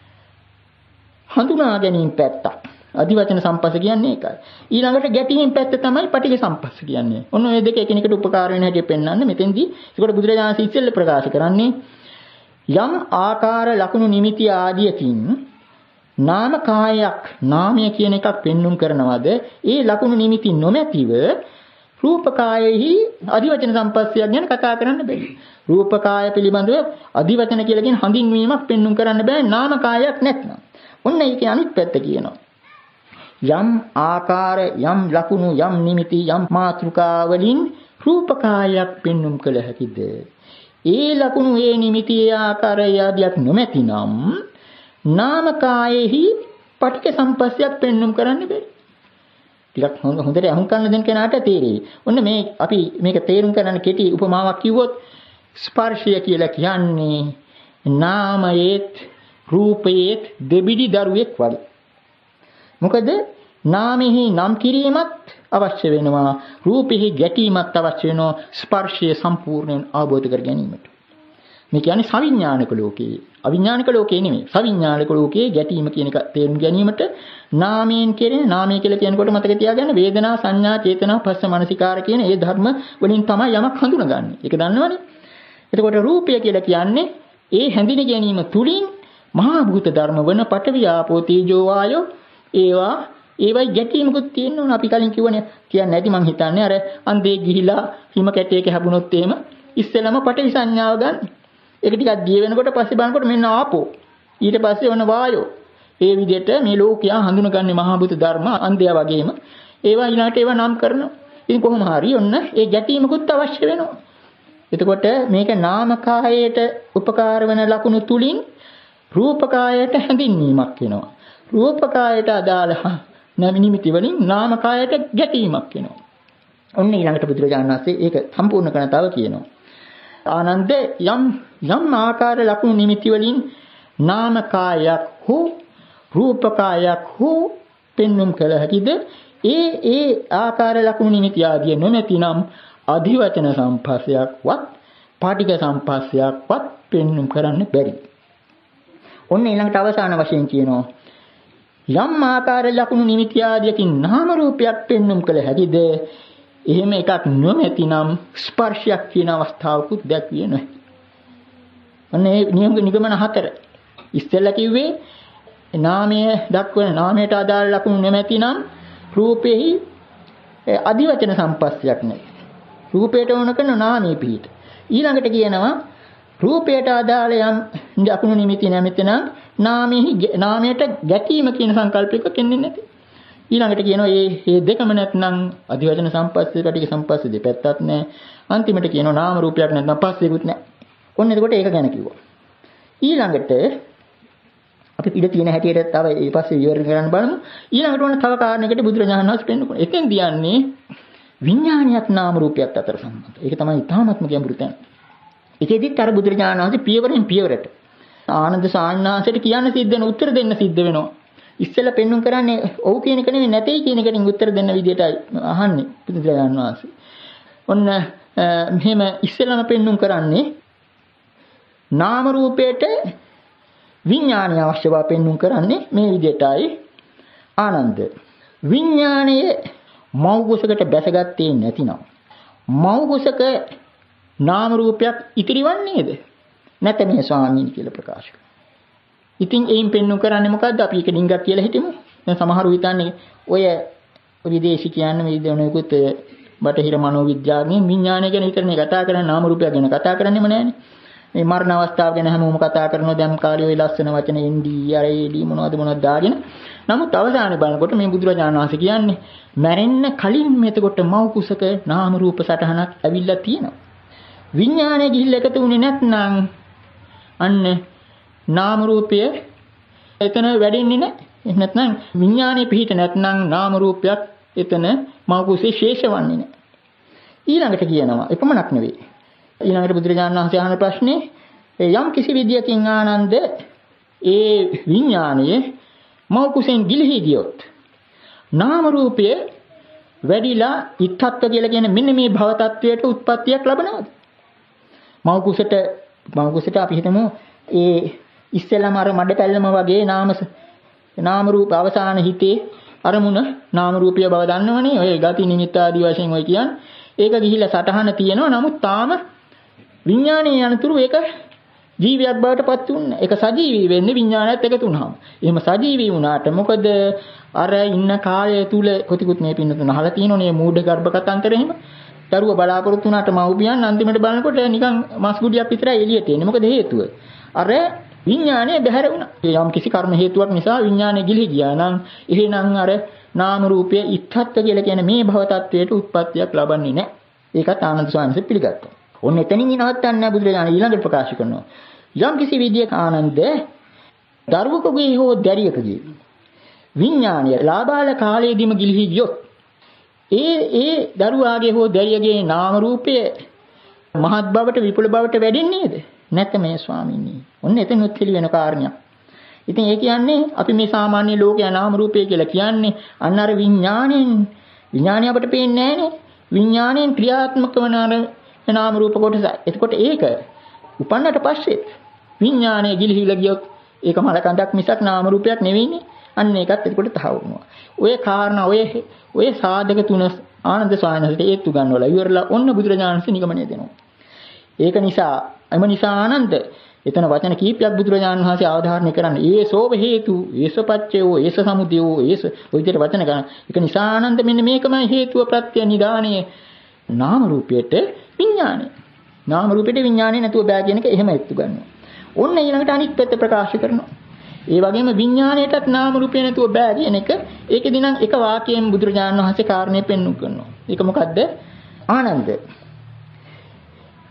Speaker 2: හඳුනා ගැනීම පැත්තක්. අධිවචන සම්පස්ස කියන්නේ ඒකයි. ඊළඟට ගැටීම් පැත්ත තමයි පටිඝ සම්පස්ස කියන්නේ. ඔන්න ඔය දෙක එකිනෙකට උපකාර වෙන හැටි පෙන්වන්න මෙතෙන්දී ඒකට බුදුරජාණන් ඉස්සෙල්ල ප්‍රකාශ කරන්නේ යම් ආකාර ලකුණු නිමිති ආදියකින් නාම කායයක් නාමය කියන එකක් පෙන්눔 කරනවාද ඒ ලකුණු නිමිති නොමැතිව රූපකායෙහි අධිවචන සම්පස්සයක් ගැන කතා කරන්න බෑ. රූපකාය පිළිබඳව අධිවචන කියලා කියන හඳුන්වීමක් පෙන්눔 කරන්න බෑ නාමකායක් නැත්නම්. ඔන්න ඒකේ අනිත් පැත්ත කියනවා. යම් ආකාර යම් ලකුණු යම් නිමිති යම් මාත්‍රිකා වලින් රූපකායක් පෙන්눔 කළ හැකිද? ඒ ලකුණු ඒ නිමිති ඒ ආකාරය ආදියක් නොමැතිනම් නාමකායෙහි පටිඝ සම්පස්සයක් පෙන්눔 කරන්න බෑ. ටිකක් හොඳට අහුම්කන්න දෙන කෙනාට තේරෙයි. ඔන්න මේ අපි මේක තේරුම් ගන්න කෙටි උපමාවක් කිව්වොත් ස්පර්ශය කියලා කියන්නේ නාමයේත් රූපයේත් දෙබිඩි දරුවෙක් වගේ. මොකද නාමෙහි නම් කිරීමත් අවශ්‍ය වෙනවා රූපෙහි ගැටීමත් අවශ්‍ය වෙනවා ස්පර්ශය සම්පූර්ණයෙන් අවබෝධ කර ගැනීමට. මේ කියන්නේ සවිඥානික ලෝකයේ අවිඥානික ලෝකේ නෙමෙයි සවිඥානික ලෝකයේ ගැටීම කියන එක තේරුම් ගැනීමට නාමයෙන් කෙරෙන නාමය කියලා කියනකොට මතක තියාගන්න වේදනා සංඥා චේතනා පස්ස මනසිකාර කියන ඒ ධර්ම වලින් තමයි යමක් හඳුනගන්නේ. ඒක දන්නවනේ. එතකොට රූපය කියලා කියන්නේ ඒ හැඳින ගැනීම තුලින් මහා භූත ධර්ම වන පඨවි ආපෝ තේජෝ වායෝ ඒවයි ගැටීමකුත් තියෙනවා. අපි කලින් කියන්නේ නැති මං හිතන්නේ අර අන්දේ ගිහිලා හිම කැටයක හැබුණොත් එහෙම ඉස්සෙල්ලම පඨවි සංඥාව ගන්න. ඒක ටිකක් දිය වෙනකොට පස්සේ බලනකොට මෙන්න ආපෝ. ඊට පස්සේ වන වායෝ. ඒ විදිහට මේ ලෝකයා හඳුනගන්නේ මහා භූත ධර්ම අන්දයා වගේම ඒවා ඊළාට ඒවා නම් කරනවා. ඉතින් කොහොම හරි ඔන්න ඒ ගැටීමකුත් අවශ්‍ය වෙනවා. එතකොට මේක නාමකායයට උපකාර වෙන ලකුණු තුලින් රූපකායයට හැඳින්වීමක් වෙනවා. රූපකායයට අදාළ නිමිති වලින් නාමකායයට ගැටීමක් වෙනවා. ඔන්න ඊළඟට බුදුරජාණන් වහන්සේ ඒක සම්පූර්ණ කරන තව කියනවා. ආනන්ද යම් ආකාර ලකුණු නිමිති වලින් නාමකායක් හෝ රූපකායක් හෝ පෙන්වුම් කළ හැකිද? ඒ ආකාර ලකුණු නිමිති ආදිය නොමැතිනම් අධිවචන සම්පස්සයක්වත් පාටික සම්පස්සයක්වත් පෙන්වුම් කරන්න බැරි. ඔන්න ඊළඟට අවසාන වශයෙන් කියනවා යම් ආකාර ලකුණු නිමිති ආදියකින් නාම රූපයක් පෙන්වුම් කළ හැකිද? එහෙම එකක් නොමැතිනම් ස්පර්ශයක් කියන අවස්ථාවකුත් දැක්විය නොහැකි. අනේ නිගමන 4. ඉස්සෙල්ලා කිව්වේ නාමය දක්වන නාමයට අදාළ ලකුණු නොමැතිනම් රූපෙහි අධිවචන සම්පස්සයක් නැහැ. රූපයට ඕන කරන නාමයේ පිහිට. ඊළඟට කියනවා රූපයට අදාළ යම් ලකුණු නිමිති නැමෙතනම් නාමයට ගැටීම කියන සංකල්පයක එන්නේ නැති. ඊළඟට කියනවා මේ දෙකම නැත්නම් අධිවචන සම්පස්සේ පටික සම්පස්සේ දෙපැත්තක් නැහැ. අන්තිමට කියනවා නාම රූපයක් නැත්නම් පස්සේකුත් නැහැ. ඔන්න එතකොට ඒක ගැන කිව්වා. ඊළඟට අපි පිළ තියෙන හැටියට තව ඒ පස්සේ විවරණ කරන්න බලමු. ඊළඟට ඕන තව කාරණයකට බුදුරජාණන් වහන්සේ පෙන්නනවා. එතෙන් දියන්නේ විඥානියත් නාම රූපයත් අතර සම්බන්ධය. ඒක තමයි ඊ타ත්ම ගැඹුරු තැන. ඒකෙදිත් අර බුදුරජාණන් වහන්සේ පියවරෙන් පියවරට ආනන්ද සාන්නාසයට කියන්න සිද්ධ වෙන උත්තර දෙන්න සිද්ධ වෙනවා. ඉස්සෙල්ලා පෙන්වුම් කරන්නේ ඔව් කියන එක නෙවෙයි නැtei කියන එකකින් උත්තර දෙන්න විදියටයි අහන්නේ බුදුරජාණන් වහන්සේ. ඔන්න මෙහෙම ඉස්සෙල්ලාම පෙන්වුම් කරන්නේ නාම රූපයට විඥානය අවශ්‍ය බව පෙන්වුම් කරන්නේ මේ විදියටයි. ආනන්ද විඥානයේ මෞගුසකට බැසගත්තේ නැතිනම් මෞගුසක නාම රූපයක් ඉතිරිවන්නේද? නැත මේ ස්වාමීන් කියලා ප්‍රකාශ කරනවා. ඉතින් එයින් පෙන්වුම් කරන්නේ මොකද්ද? අපි එක ඩිංගක් කියලා හිතමු. දැන් සමහරව හිතන්නේ ඔය විදේශී කියන්නේ මේ දෙනුකුත් බටහිර මනෝවිද්‍යාවෙන් විඥානය ගැන විතරනේ කතා කරන්නේ, නාම රූපය ගැන කතා කරන්නේම නැහැනේ. මේ මරණ අවස්ථාව ගැන හැමෝම කතා කරනවා. දැන් කාලේ ඔය ලස්සන වචන එන්ඩී ආරේඩී මොනවද දාගෙන. නමුත් අවසානයේ බලනකොට මේ බුදුරජාණන් වහන්සේ කියන්නේ මැරෙන්න කලින් මෙතකොට මව් කුසක නාම රූප සටහනක් ඇවිල්ලා තියෙනවා. විඥානය ගිහිල්ලා එකතු වුණේ නැත්නම් අන්න නාම රූපය එතන වැඩෙන්නේ නැහැ. නැත්නම් විඥානයේ පිහිට නැත්නම් නාම රූපයක් එතන මව් කුසේ ශේෂවන්නේ නැහැ. ඊළඟට කියනවා එපමණක් නෙවෙයි. ඊළඟට බුදුරජාණන් වහන්සේ අහන ප්‍රශ්නේ යම් කිසි විදියකින් ආනන්ද ඒ විඥානයේ මව් කුසෙන් ගිලිහි ගියොත් නාම රූපය වැඩිලා ඉත්තත්ව කියලා කියන මෙන්න මේ භව tattවයට උත්පත්තියක් ලැබනවද? මව් කුසට අපි හිතමු ඒ ඉස්සෙල්ලාම අර මඩ පැල්ලම වගේ නාම රූප අවසාන හිතේ අරමුණ නාම රූපය බව දන්නවනේ. ඔය ගති නිමිත්ත ආදී වශයෙන් ඔය කියන්නේ. ඒක ගිහිල්ලා සටහන තියෙනවා. නමුත් තාම විඥානයේ යනතුරු ඒක ජීවියක් බවට පත් වුණා. ඒක සජීවී වෙන්නේ විඥානයත් එකතු වුණාම. එහෙම සජීවී වුණාට මොකද අර ඉන්න කාලය තුල කොතිකුත් මේ පින්නතුන අහලා තියෙනෝනේ මූඩ ගර්භ කතාන්තරේ එහෙම. දරුව බලාපොරොත්තු වුණාට මව්පියන් අන්තිමට බලනකොට නිකන් මස් ගුඩියක් විතරයි එළියට එන්නේ. මොකද හේතුව? අර විඥානය බැහැර වුණා. යම් කිසි කර්ම හේතුවක් නිසා විඥානය ගිලිහි ගියා නම් එහෙනම් අර නාම රූපයේ ඉත්තත්ව කියලා කියන මේ භව tattවයට උත්පත්තියක් ලබන්නේ නැහැ. ඒකත් ආනන්ද ස්වාමීන් වහන්සේ පිළිගත්තා. ඔන්න එතනින් නවත්තන්න බුදුරජාණන් ඊළඟට ප්‍රකාශ කරනවා. යම් කිසි විදියක ආනන්ද දරුවෙකුගේ හෝ දැරියකගේ විඥානය ලාබාල කාලයේදීම ගිලිහි ගියොත් ඒ දරුවාගේ හෝ දැරියගේ නාම රූපය මහත් බවට විපුල බවට වැඩෙන්නේද? නැත්නම් මේ ස්වාමීනි. ඔන්න එතනොත් පිළිවෙන කාරණයක්. ඉතින් ඒ කියන්නේ අපි මේ සාමාන්‍ය ලෝකයා නාම රූපය කියලා කියන්නේ අන්න අර විඥාණය අපිට පේන්නේ නැහනේ. විඥාණයෙන් ක්‍රියාත්මක වන අර නාම රූප කොටස. එතකොට ඒක උපන්නට පස්සේ විඥාණය ගිලිහිලා ගියොත් ඒක මල කඳක් මිසක් නාම රූපයක් නෙවෙයිනේ. අන්න ඒකත් එතකොට තහවුරුනවා. ඔය කාරණා ඔය සාධක තුන ආනන්ද ස්වාමීන් වහන්සේට ඒත්තු ගන්නවලා ඉවරලා ඔන්න බුදුරජාණන් වහන්සේ නිගමනය දෙනවා. ඒක නිසා ආනන්ද එතන වචන කීපයක් බුදුරජාණන් වහන්සේ අවධාරණය කරන්නේ. ඒසෝව හේතු, ඒසපච්චයෝ, ඒස සමුදයෝ, ඒස ඔය විදිහට වචන ගන්න. ඒක නිසා ආනන්ද මෙන්න මේකමයි හේතුව ප්‍රත්‍ය නිදානයේ නාම රූපයට විඥානය. නාම රූපයට විඥානය නැතුව බෑ කියන එක එහෙම එත්තු ගන්නවා. ඔන්න ඊළඟට අනිත් පැත්ත ප්‍රකාශ කරනවා. ඒ වගේම විඥාණයටත් නාම රූපය නැතුව බෑ කියන එක ඒකෙදි නම් එක වාක්‍යයෙන් බුදුරජාණන් වහන්සේ කාරණේ පෙන්වු කරනවා. ඒක මොකද්ද? ආනන්ද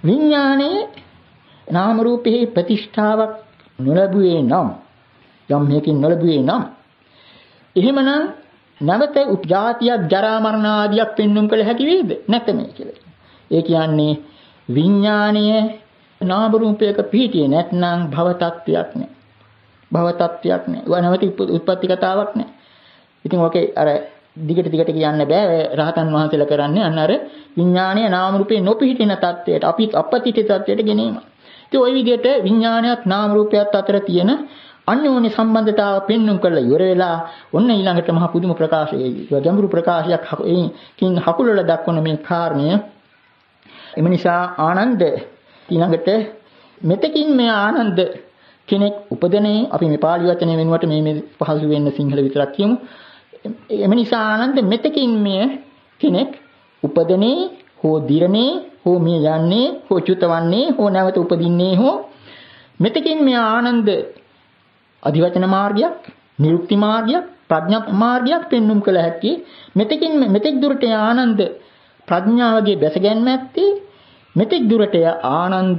Speaker 2: විඥානයේ නාම රූපෙහි ප්‍රතිෂ්ඨාවක් නොලැබුවේ නම් යම් මේකින් නොලැබුවේ නම් එහෙමනම් නැවත උපජාතියක් ජරා මරණ ආදියක් පෙන්눔 කළ හැකි වේද නැත මේ කියලා. ඒ කියන්නේ විඥානය නාම රූපයක පිහිටියේ නැත්නම් භව tattයක් නැහැ. භව tattයක් නැහැ. ඒවා නැවත උත්පත්ති කතාවක් නැහැ. ඉතින් ඔකේ අර දිගට කියන්න බෑ. රහතන් වහන්සේලා කරන්නේ අන්න අර විඥානය නාම රූපේ නොපිහිටින tattයට අපි අපපතිත tattයට ගෙනීම. ඉතින් ওই විදිහට විඥානයත් නාම රූපයත් අතර තියෙන අන්‍යෝන්‍ය සම්බන්ධතාව පෙන්눔 කරලා ඉවර වෙලා ඔන්න ඊළඟට මහා පුදුම ප්‍රකාශයයි. ගැඹුරු ප්‍රකාශයක් කින් හකුලල දක්වන මේ කාරණය. එම නිසා ආනන්ද ඊළඟට මෙතකින් මේ ආනන්ද කෙනෙක් උපදනේ අපි මේ පාළි වචනේ වෙනුවට මේ පහසු වෙන්න සිංහල විතරක් කියමු. එම නිසා ආනන්ද මෙතකින් මේ කෙනෙක් උපදනේ හෝ දිරනේ හෝ මේ යන්නේ හෝ චුතවන්නේ හෝ නැවත උපදින්නේ හෝ මෙතකින් මේ ආනන්ද අධිවචන මාර්ගයක්, නිරුක්ති මාර්ගයක්, ප්‍රඥා මාර්ගයක් පෙන්눔 කළ හැකි. මෙතෙක් දුරට ආනන්ද ප්‍රඥාවගේ බැසගැන්ම ඇත්තේ මෙතෙක් දුරට ආනන්ද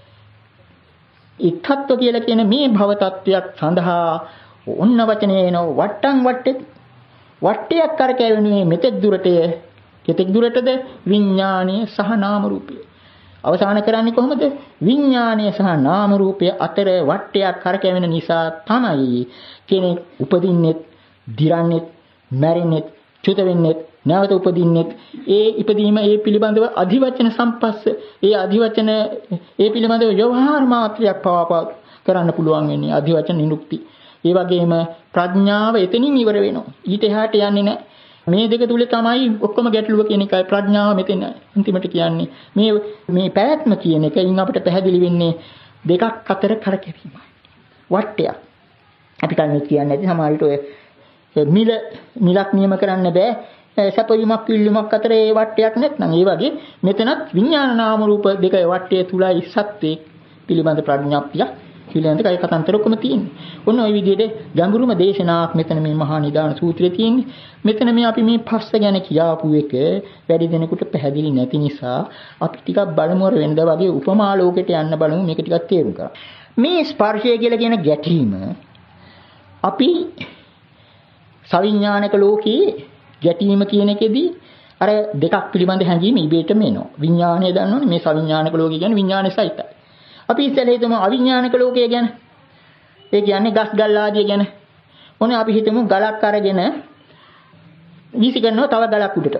Speaker 2: ඉත්තත්ව කියලා කියන මේ භව tattයක් සඳහා ඔන්න වචනේ එන වට්ටයක් කරකැවෙනුනේ මෙතෙක් දුරට කෙතෙක් දුරටද විඥානීය සහ නාම රූපය. අවසාන කරන්නේ කොහොමද? විඥානීය සහ නාම රූපය අතර වට්ටයක් කරකැවෙන නිසා තමයි කෙනෙක් උපදින්නෙත්, දිරන්නෙත්, මැරෙන්නෙත්, චුත වෙන්නෙත්, නැවත උපදින්නෙත්. ඒ ඉපදීම ඒ පිළිබඳව අධිවචන සම්පස්ස, ඒ පිළිබඳව ව්‍යවහාර මාත්‍රයක් පවා කරන්න පුළුවන් වෙන්නේ අධිවචන නිරුක්ති. ඒ වගේම ප්‍රඥාව එතනින් ඉවර වෙනවා. ඊට එහාට යන්නේ නැහැ. මේ දෙක තුල තමයි ඔක්කොම ගැටලුව කියන එකයි ප්‍රඥාව මෙතන අන්තිමට කියන්නේ. මේ පැවැත්ම කියන එකෙන් අපිට පැහැදිලි වෙන්නේ දෙකක් අතර කරකැවීමයි. වට්ටයක්. අපි කලින් කියන්නේ නැති සමහර විට ඔය මිලක් නියම කරන්න බෑ. සැපයීමක් කිල්ලීමක් අතර ඒ වට්ටයක් නැත්නම් ඒ වගේ මෙතනත් විඥාන නාම රූප දෙක වට්ටයේ තුලයි සත්‍යේ පිළිබඳ ප්‍රඥාප්තිය පිළිබඳ කයි කතාන්තර ඔක්කොම තියෙන්නේ. ඔන්න ওই විදිහට ගැඹුරුම දේශනාවක් මෙතන මේ මහා නිදාන සූත්‍රයේ තියෙන්නේ. මෙතන මේ අපි මේ පස්ස ගැන කියාපු එක වැඩි දෙනෙකුට පැහැදිලි නැති නිසා අපි ටිකක් බලමු අර වෙනද වගේ උපමා ලෝකෙට යන්න බලමු මේක ටිකක් තේරුම් ගන්න. මේ ස්පර්ශය කියලා කියන ගැටීම අපි සවිඥානික ලෝකයේ ගැටීම කියන එකේදී අර දෙකක් පිළිබඳ හැඟීම ඉබේටම එනවා. විඥානය දන්නවනේ මේ සවිඥානික ලෝකය කියන්නේ විඥානය සහිතයි. අපි ඉස්සෙල්ලා හිතමු අවිඥානික ලෝකය ගැන. ඒ කියන්නේ ගස් ගල් ආදිය ගැන. ඕනේ අපි හිතමු ගලක් අරගෙන වීසි කරනවා තව ගලක් උඩට.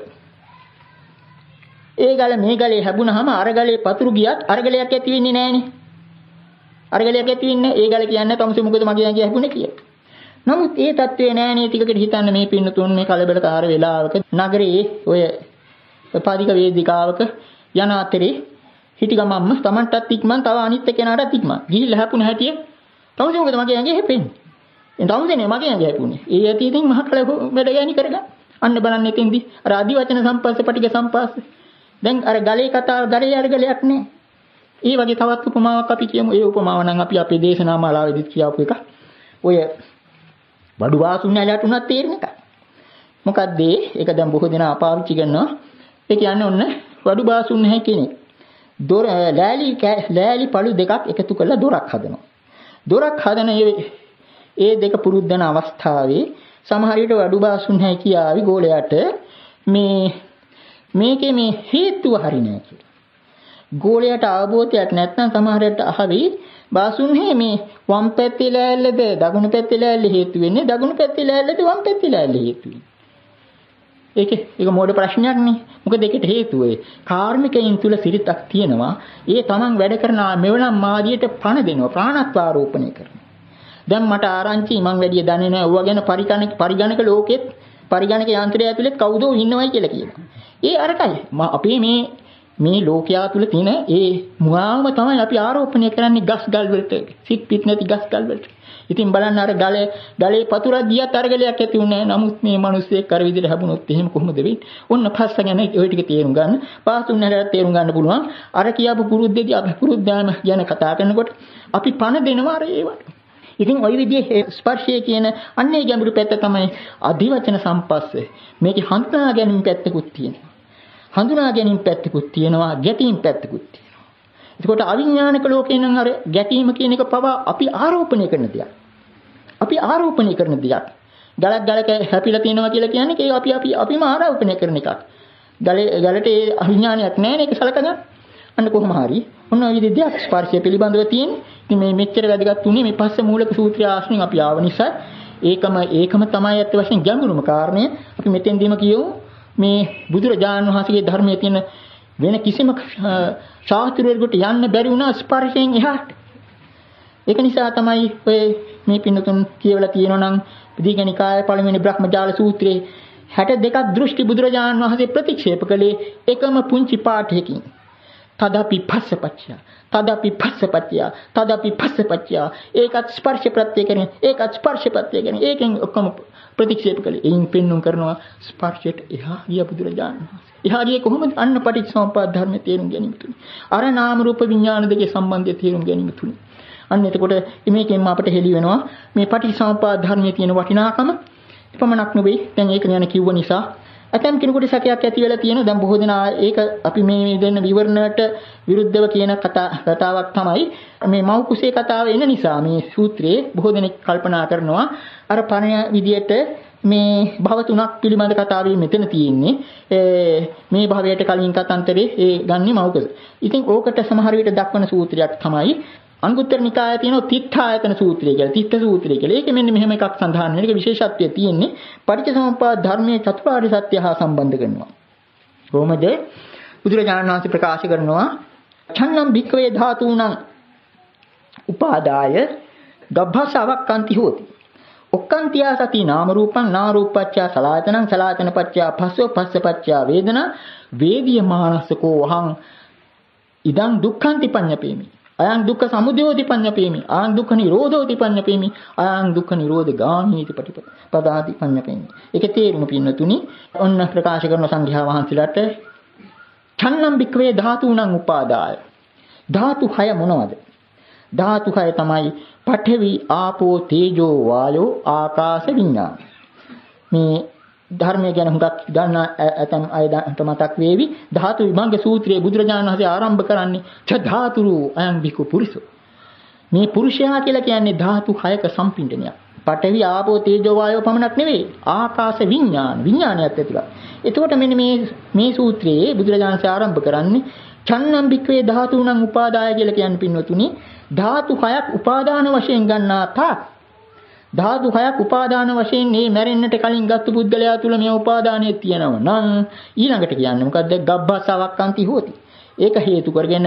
Speaker 2: ඒ ගල මේ ගලේ හැබුණාම අර ගලේ පතුරු ගියත් අර ගලයක් ඇති වෙන්නේ නැහනේ. අර ගලයක් ඇති වෙන්නේ ඒ ගල කියන්නේ තමුසේ මොකද මගේ ඇඟේ හැබුණේ කියලා. නමුත් ඒ தત્ත්වේ නෑනේ ටිකකට හිතන්න මේ පින්නතුන් මේ කලබලකාර වෙලාවක නගරයේ ඔය පාදික වේදිකාවක යන අතරේ හිටි ගමම්ම Tamanටත් ඉක්මන් තව අනිත් කෙනාටත් ඉක්මන් ගිහිල්ලා හැපුණ හැටිය තමුසේ මොකද මගේ ඇඟේ හැපෙන්නේ. එන් තමුසේනේ මගේ ඇඟේ හැපුණේ. ඒ ඇති ඉතින් මහ කල වැඩ ගෑනි කරගන්න. අන්න බලන්න එතෙන්දී අර අදිවචන සම්පස්ස පටික සම්පස්ස. දැන් අර ගලේ කතාව ගලේ අර ගලයක් නෑ. ඒ වගේ තවත් උපමාවක් අපි කියමු. ඒ උපමාව නම් අපි අපේ දේශනා මාලාවේදීත් කියවපු එක. ඔය වඩු වාසුන්නලට උනත් තේරෙන එක. මොකද්ද ඒක දැන් බොහෝ දෙනා පාවිච්චි කරනවා. ඒ කියන්නේ ඔන්න වඩු වාසුන්න හැ කෙනෙක්. දොර ලෑලි පළු දෙකක් එකතු කරලා දොරක් හදනවා. දොරක් හදන ඒ දෙක පුරුද්දන අවස්ථාවේ සමහර විට වඩු වාසුන්න හැ කියාවි ගෝලයට මේකේ මේ හේතුව හරිනේ කියලා. ගෝලයට අවබෝධයක් නැත්නම් සමහර විට අහවි වාසුන්නේ මේ වම් පැත්තේ ලෑල්ලද දකුණු පැත්තේ ලෑල්ල හේතු වෙන්නේ දකුණු පැත්තේ ලෑල්ලද වම් පැත්තේ ලෑල්ල හේතු වෙන්නේ. ඒක මොඩ ප්‍රශ්නයක් නේ. මොකද ඒකට හේතුව කාර්මිකයින් තුල සිරිතක් තියෙනවා. ඒ තමන් වැඩ කරන මෙවනම් මාදියට පණ දෙනවා ප්‍රාණත්වාරෝපණය කරනවා. දැන් මට ආරංචි මං වැඩි දන්නේ නැහැ. ඕවා ගැන පරිගණක ලෝකෙත් පරිගණක යන්ත්‍රය ඇතුළේ කවුදෝ ඉන්නවයි කියලා කියනවා. ඒ අරකයි අපේ මේ ලෝකයා තුල තියෙන ඒ මුවාවම තමයි අපි ආරෝපණය කරන්නේ ගස් ගල් වලට. සිත් පිට නැති ගස් ගල් වලට. ඉතින් බලන්න අර ගලේ පතුරක් ගියත් අරගලයක් ඇති වුණේ නැහැ. නමුත් මේ මිනිස්සෙක් අර විදිහට හැබුණොත් එහෙම කොහොමද වෙන්නේ? ඔන්න පස්ස ගැන ওই ටික තේරුම් ගන්න. පාසුන්නලට තේරුම් ගන්න පුළුවන්. අර කියාපු පුරුද්දේදී අපි පුරුද්දාම ගැන කතා කරනකොට අපි පණ දෙනවා අර ඒවට. ඉතින් ওই විදිහේ ස්පර්ශය කියන අන්නේ ගැඹුරු පැත්ත තමයි අධිවචන සම්පස්සේ. මේකේ හඳුනා ගැනීම පැත්තකුත් තියෙනවා. හඳුනා ගැනීම පැත්තකුත් තියෙනවා, ගැටීම් පැත්තකුත් තියෙනවා. ඒකට අවිඥානික ලෝකේ නම් අර ගැටීම කියන එක පවා අපි ආරෝපණය කරන දෙයක්. අපි ආරෝපණය කරන දෙයක්. ගලක හැපිලා තියෙනවා කියලා කියන්නේ ඒක අපිම ආරෝපණය කරන එකක්. ගලට ඒ අවිඥානයක් නැහැ නේ ඒක සලකගන්න. අන්න කොහොම හරි ඔන්න ඔය විදිහට ස්පර්ශය පිළිබඳව තියෙන්නේ. ඉතින් මේ මෙච්චර වැදගත් උනේ මේ පස්ස මූලක සූත්‍රය ආශ්‍රයෙන් අපි ආව නිසා ඒකම තමයි අත් වශයෙන් ගැඹුරුම කාරණය. අපි මෙතෙන්දීම කියමු මේ බුදුරජාණන් වහන්සේගේ ධර්මයේ තියෙන වෙන කිසිම ශාස්ත්‍රවලට යන්න බැරි වුණා ස්පර්ශයෙන් එහාට. ඒක නිසා තමයි ඔය මේ පින්නතුන් කියවලා තියෙනවා නම් දීඝනිකායේ පළවෙනි බ්‍රහ්මජාල සූත්‍රයේ 62ක් දෘෂ්ටි බුදුරජාණන් වහන්සේ ප්‍රතික්ෂේප කළේ එකම පුංචි පාඨයකින්. තදපි පස්සපච්චය ඒකත් ස්පර්ශ ප්‍රත්‍ය කරන ඒකෙන් ඔක්කොම ප්‍රතික්ෂේප කළේ. එයින් පෙන්වුම් කරනවා ස්පර්ශයට එහා ගිය බුදුරජාණන් වහන්සේ. එහා ගියේ කොහොමද? අන්න පටිච්චසමුප්පාද ධර්මයේ තේරුම් ගැනීම තුලින්. අර නාම රූප විඥාන දෙකේ සම්බන්ධය තේරුම් ගැනීම තුලින්. අන්න එතකොට මේකෙන්ම අපිට හෙළි වෙනවා මේ පටිච්චසමුප්පාද ධර්මයේ තියෙන වටිනාකම. එපමණක් නෙවෙයි දැන් ඒක ගැන කිව්ව නිසා ඇතම් කෙනෙකුට සැකයක් ඇති වෙලා තියෙනවා. දැන් බොහෝ දෙනා ඒක අපි මේ දෙන්න විවරණයට විරුද්ධව කියන කතාවක් තමයි මේ මව් කුසේ කතාව එන නිසා මේ සූත්‍රයේ බොහෝ දෙනෙක් කල්පනා කරනවා අර පරණ විදියට මේ භව තුනක් පිළිබඳ කතාවේ මෙතන තියෙන්නේ මේ භවයට කලින් කතාන්තරේ ඒ ගන්නේ මව් කුස. ඉතින් ඕකට සමහර විට දක්වන සූත්‍රයක් තමයි අංගුත්තර නිකායේ තියෙන තිත්ථායතන සූත්‍රය කියලා. තිත්ථ සූත්‍රය කියලා. ඒකෙ මෙන්න මෙහෙම එකක් සඳහන් වෙන. ඒක විශේෂත්වය තියෙන්නේ පටිච්චසමුප්පාද ධර්මයේ චතුරාර්ය සත්‍ය හා සම්බන්ධ කරනවා. කොහොමද? බුදුරජාණන් වහන්සේ ප්‍රකාශ කරනවා ඡන්නම් භික්ඛවේ ධාතුණං උපාදාය ගබ්භසවක්ඛන්ති හෝති. ඔක්ඛන්තියා සති නාම රූපං නා රූපච්ඡා සලආයතනං සලආයතනපච්ඡා පස්සෝ පස්සපච්ඡා වේදනා වේදියමානසකෝ අහං ඉදං දුක්ඛන්ති පඤ්ඤපේමි. අයං දුක්ඛ සමුදයෝති පඤ්ඤපේමි අයං දුක්ඛ නිරෝධෝති පඤ්ඤපේමි අයං දුක්ඛ නිරෝධ ගාමීති පදාති පඤ්ඤපේමි. ඒකේ තේරුම පින්නතුනි ඔන්න ප්‍රකාශ කරන සංඝයා වහන්සේලාට ඡන්නම් භික්ඛවේ ධාතුණං උපාදාය. ධාතු 6 මොනවද? ධාතු 6 තමයි පඨවි ආපෝ තේජෝ වායෝ ආකාශ විඤ්ඤාණ. මේ ධර්මය ගැන හුඟක් ගන්න ඇතම් අයට මතක් වේවි. ධාතු විභංග සූත්‍රයේ බුදුරජාණන් වහන්සේ ආරම්භ කරන්නේ ච ධාතුරු අයං බිකු පුරිසෝ. මේ පුරුෂයා කියලා කියන්නේ ධාතු 6ක සම්පින්ඩනයක්. පඨවි ආපෝ තේජෝ වායෝ පමණක් නෙවෙයි ආකාශ විඥානයත් ඇතුළත්. එතකොට මෙන්න මේ සූත්‍රයේ බුදුරජාණන් වහන්සේ ආරම්භ කරන්නේ ඡන්නම් බික්වේ ධාතුණං උපාදාය කියලා කියන්නේ පින්වතුනි ධාතු 6ක් උපාදාන වශයෙන් ගන්නා තාක් ධාතු 6ක් උපාදාන වශයෙන් මේ මැරෙන්නට කලින් ගත්තු පුද්ගලයා තුල මේ උපාදානයේ තියෙනවා නම් ඊළඟට කියන්නේ මොකද්ද? ගබ්බසවක්ඛන්ති හෝති. ඒක හේතු කරගෙන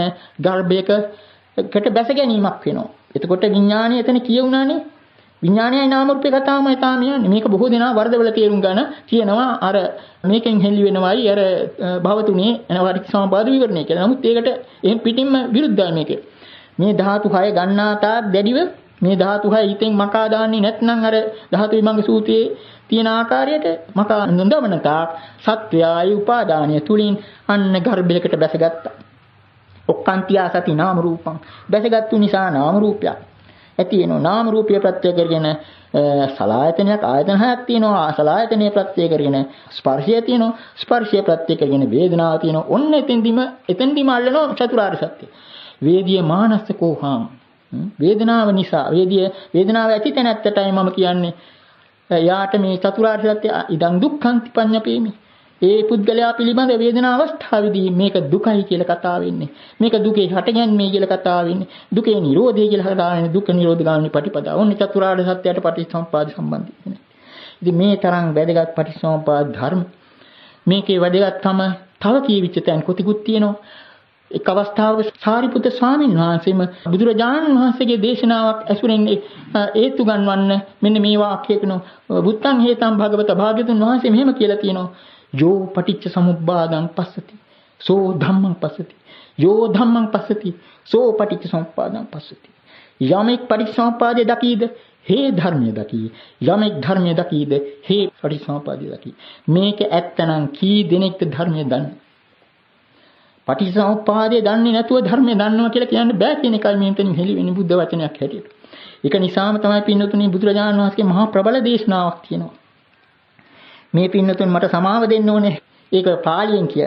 Speaker 2: ගර්භයකට බැස ගැනීමක් වෙනවා. එතකොට විඥානය එතන කියුණානේ. විඥානයයි නාම රූපේ කතාවමයි තාම යන්නේ. මේක බොහෝ දෙනා වරදවල තේරුම් ගන්න කියනවා අර මේකෙන් හෙළි වෙනවයි අර භව තුනේ පටිච්චසමුප්පාද විවරණය කියලා. නමුත් ඒකට එහෙන් පිටින්ම විරුද්ධයි මේක. මේ ධාතු 6 ගන්නා තාක් දැඩිව මේ ධාතු 6 හිතෙන් මකා දාන්නේ නැත්නම් අර ධාතු විභංග සූත්‍රයේ තියෙන ආකාරයට මකා නොදමන තාක් සත්‍යයයි උපාදානය තුලින් අන්න ගර්භයකට බැසගත්තා. ඔක්කාන්තියා සති නාම රූපං බැසගත්තු නිසා නාම රූපයක් ඇති වෙනවා. නාම රූපය ප්‍රත්‍ය කරගෙන සලආයතනයක් ආයතන 6ක් තියෙනවා. සලආයතනයේ ප්‍රත්‍ය කරගෙන ස්පර්ශය තියෙනවා. ස්පර්ශය ප්‍රත්‍ය කරගෙන වේදනාව තියෙනවා. ඔන්න එතෙන්දිම අල්ලනවා චතුරාර්ය සත්‍ය. වේදිය මානසකෝහං වේදනාව නිසා වේදනාව ඇති තැනැත්තටයි මම කියන්නේ යාට මේ චතුරාර්ය සත්‍ය ඉදං දුක්ඛන්ති පඤ්ඤපේමි. ඒ පුද්ගලයා පිළිබඳ වේදනා අවස්ථාවේදී මේක දුකයි කියලා කතා වෙන්නේ. මේක දුකේ හටගැන්මේ කියලා කතා වෙන්නේ. දුකේ නිරෝධය කියලා කතා වෙන්නේ. දුක්ඛ නිරෝධ ගාමිනී පටිපදා. ඕනි චතුරාර්ය සත්‍යයට පටිච්චසමුප්පාද සම්බන්ධයි. ඉතින් මේ තරම් වැදගත් පටිච්චසමුප්පාද ධර්ම මේකේ වැදගත්කම තව කීවිච්ච තැන් කොතිකුත් තියෙනවා. එක් අවස්ථාවක සාරිපුත්‍ර ස්වාමීන් වහන්සේම බුදුරජාණන් වහන්සේගේ දේශනාවක් ඇසුරෙන් හේතු ගන්වන්න මෙන්න මේ වාක්‍යය කියනවා. බුත්තං හේතං භගවත භාග්‍යතුන් වහන්සේ මෙහෙම කියලා කියනවා. යෝ පටිච්ච සමුප්පාදං පස්සති සෝ ධම්මං පස්සති යෝ ධම්මං පස්සති සෝ පටිච්ච සමුප්පාදං පස්සති. යමෙක් පටිච්ච සමුප්පාදය දකීද හේ ධර්මය දකී. යමෙක් ධර්මය දකීද හේ පටිච්ච සමුප්පාදය දකී. මේක ඇත්තනම් කී දෙනෙක්ද ධර්මය දන්නේ? පටිච්චසමුප්පාදය දන්නේ නැතුව ධර්මය දන්නවා කියලා කියන්න බෑ කියන එකයි මෙතනින් හෙළි වෙන්නේ බුද්ධ වචනයක් හැටියට. ඒක නිසාම තමයි පින්නතුනි බුදුරජාණන් වහන්සේගේ මහා ප්‍රබල දේශනාවක් තියෙනවා. මේ පින්නතුන් මට සමාව දෙන්න ඕනේ. ඒක පාලියෙන් කිය.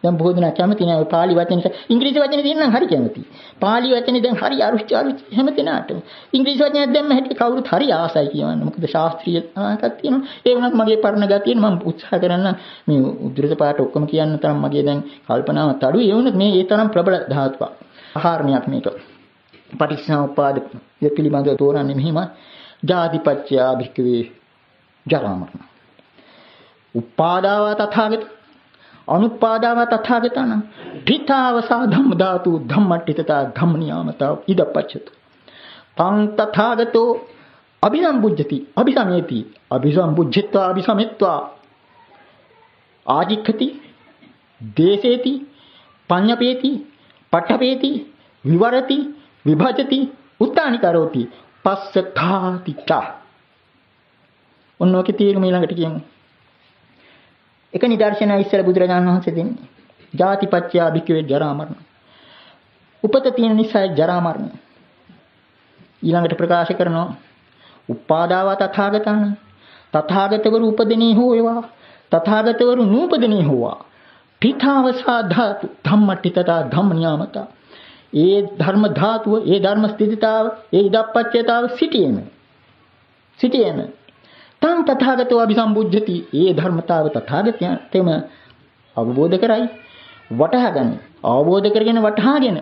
Speaker 2: දැන් බොහෝ දෙනා කැමති නෑ ඔය පාලි වචනේ. ඉංග්‍රීසි වචනේ තියෙන නම් හරි කැමති. පාලි වචනේ දැන් හරි අරුචි හැම දෙනාටම. ඉංග්‍රීසි වචනයක් දැම්ම හැටි කවුරුත් හරි ආසයි කියවන්න. මොකද ශාස්ත්‍රීය එකක් තියෙනවා. ඒ වුණත් මගේ පරණ ගතියෙන් මම උත්සාහ කරන්න මේ උද්දෘත පාඩ ඔක්කොම කියන්න තරම් මගේ දැන් කල්පනාවත් අඩුයි. ඒ වුණත් මේ ඒ තරම් ප්‍රබල ධාතුවක්. ආහාරණයක් මේක. පටිච්චසමුප්පාද පිළිබඳව තෝරන්නේ මෙහිම ජාතිපච්චයා භික්ඛවේ ජරා මරණ. උපාදාව තථාගත අනුපාදාව තථාගතන පිතාවසා ධම්ම ධාතු ධම්මට්ඨිතතා ධම්ම නියාමතා ඉදපච්චත තං තථාගතෝ අභිසම්බුද්ධති අභිසමේති අභිසම්බුද්ධිත්වා අභිසමෙත්වා ආජික්ඛති දේසේති පඤ්ඤපේති පඨපේති විවරති විභජති උත්තානි කරෝති පස්සථාතිචා. ඔන්නෝකේ තීරම ඊළඟට කියමු. එක නිදර්ශනය ඉස්සර බුදුරජාණන් වහන්සේ දෙන්නේ. ජාතිපච්චය භික්ඛවේ ජරා මරණ. උපත තියෙන නිසා ජරා මරණ. ඊළඟට ප්‍රකාශ කරනවා උපාදාව තථාගතං තථාගතවරු උපදිනේ හෝ වේවා තථාගතවරු නූපදිනේ හෝවා පිතාවසා ධාතු ධම්මට්ඨිතතා ධම්ම නියාමතා. ඒ ධර්ම ධාතුව ඒ ධර්ම ස්ථිතිතාව ඒ ඉදප්පච්චයතාව සිටියේම තං තථාගතෝ අභිසම්බුද්ධති. ඒ ධර්මතාව තථාගතයන්ටම අවබෝධ කරයි වටහාගන්න. අවබෝධ කරගෙන වටහාගෙන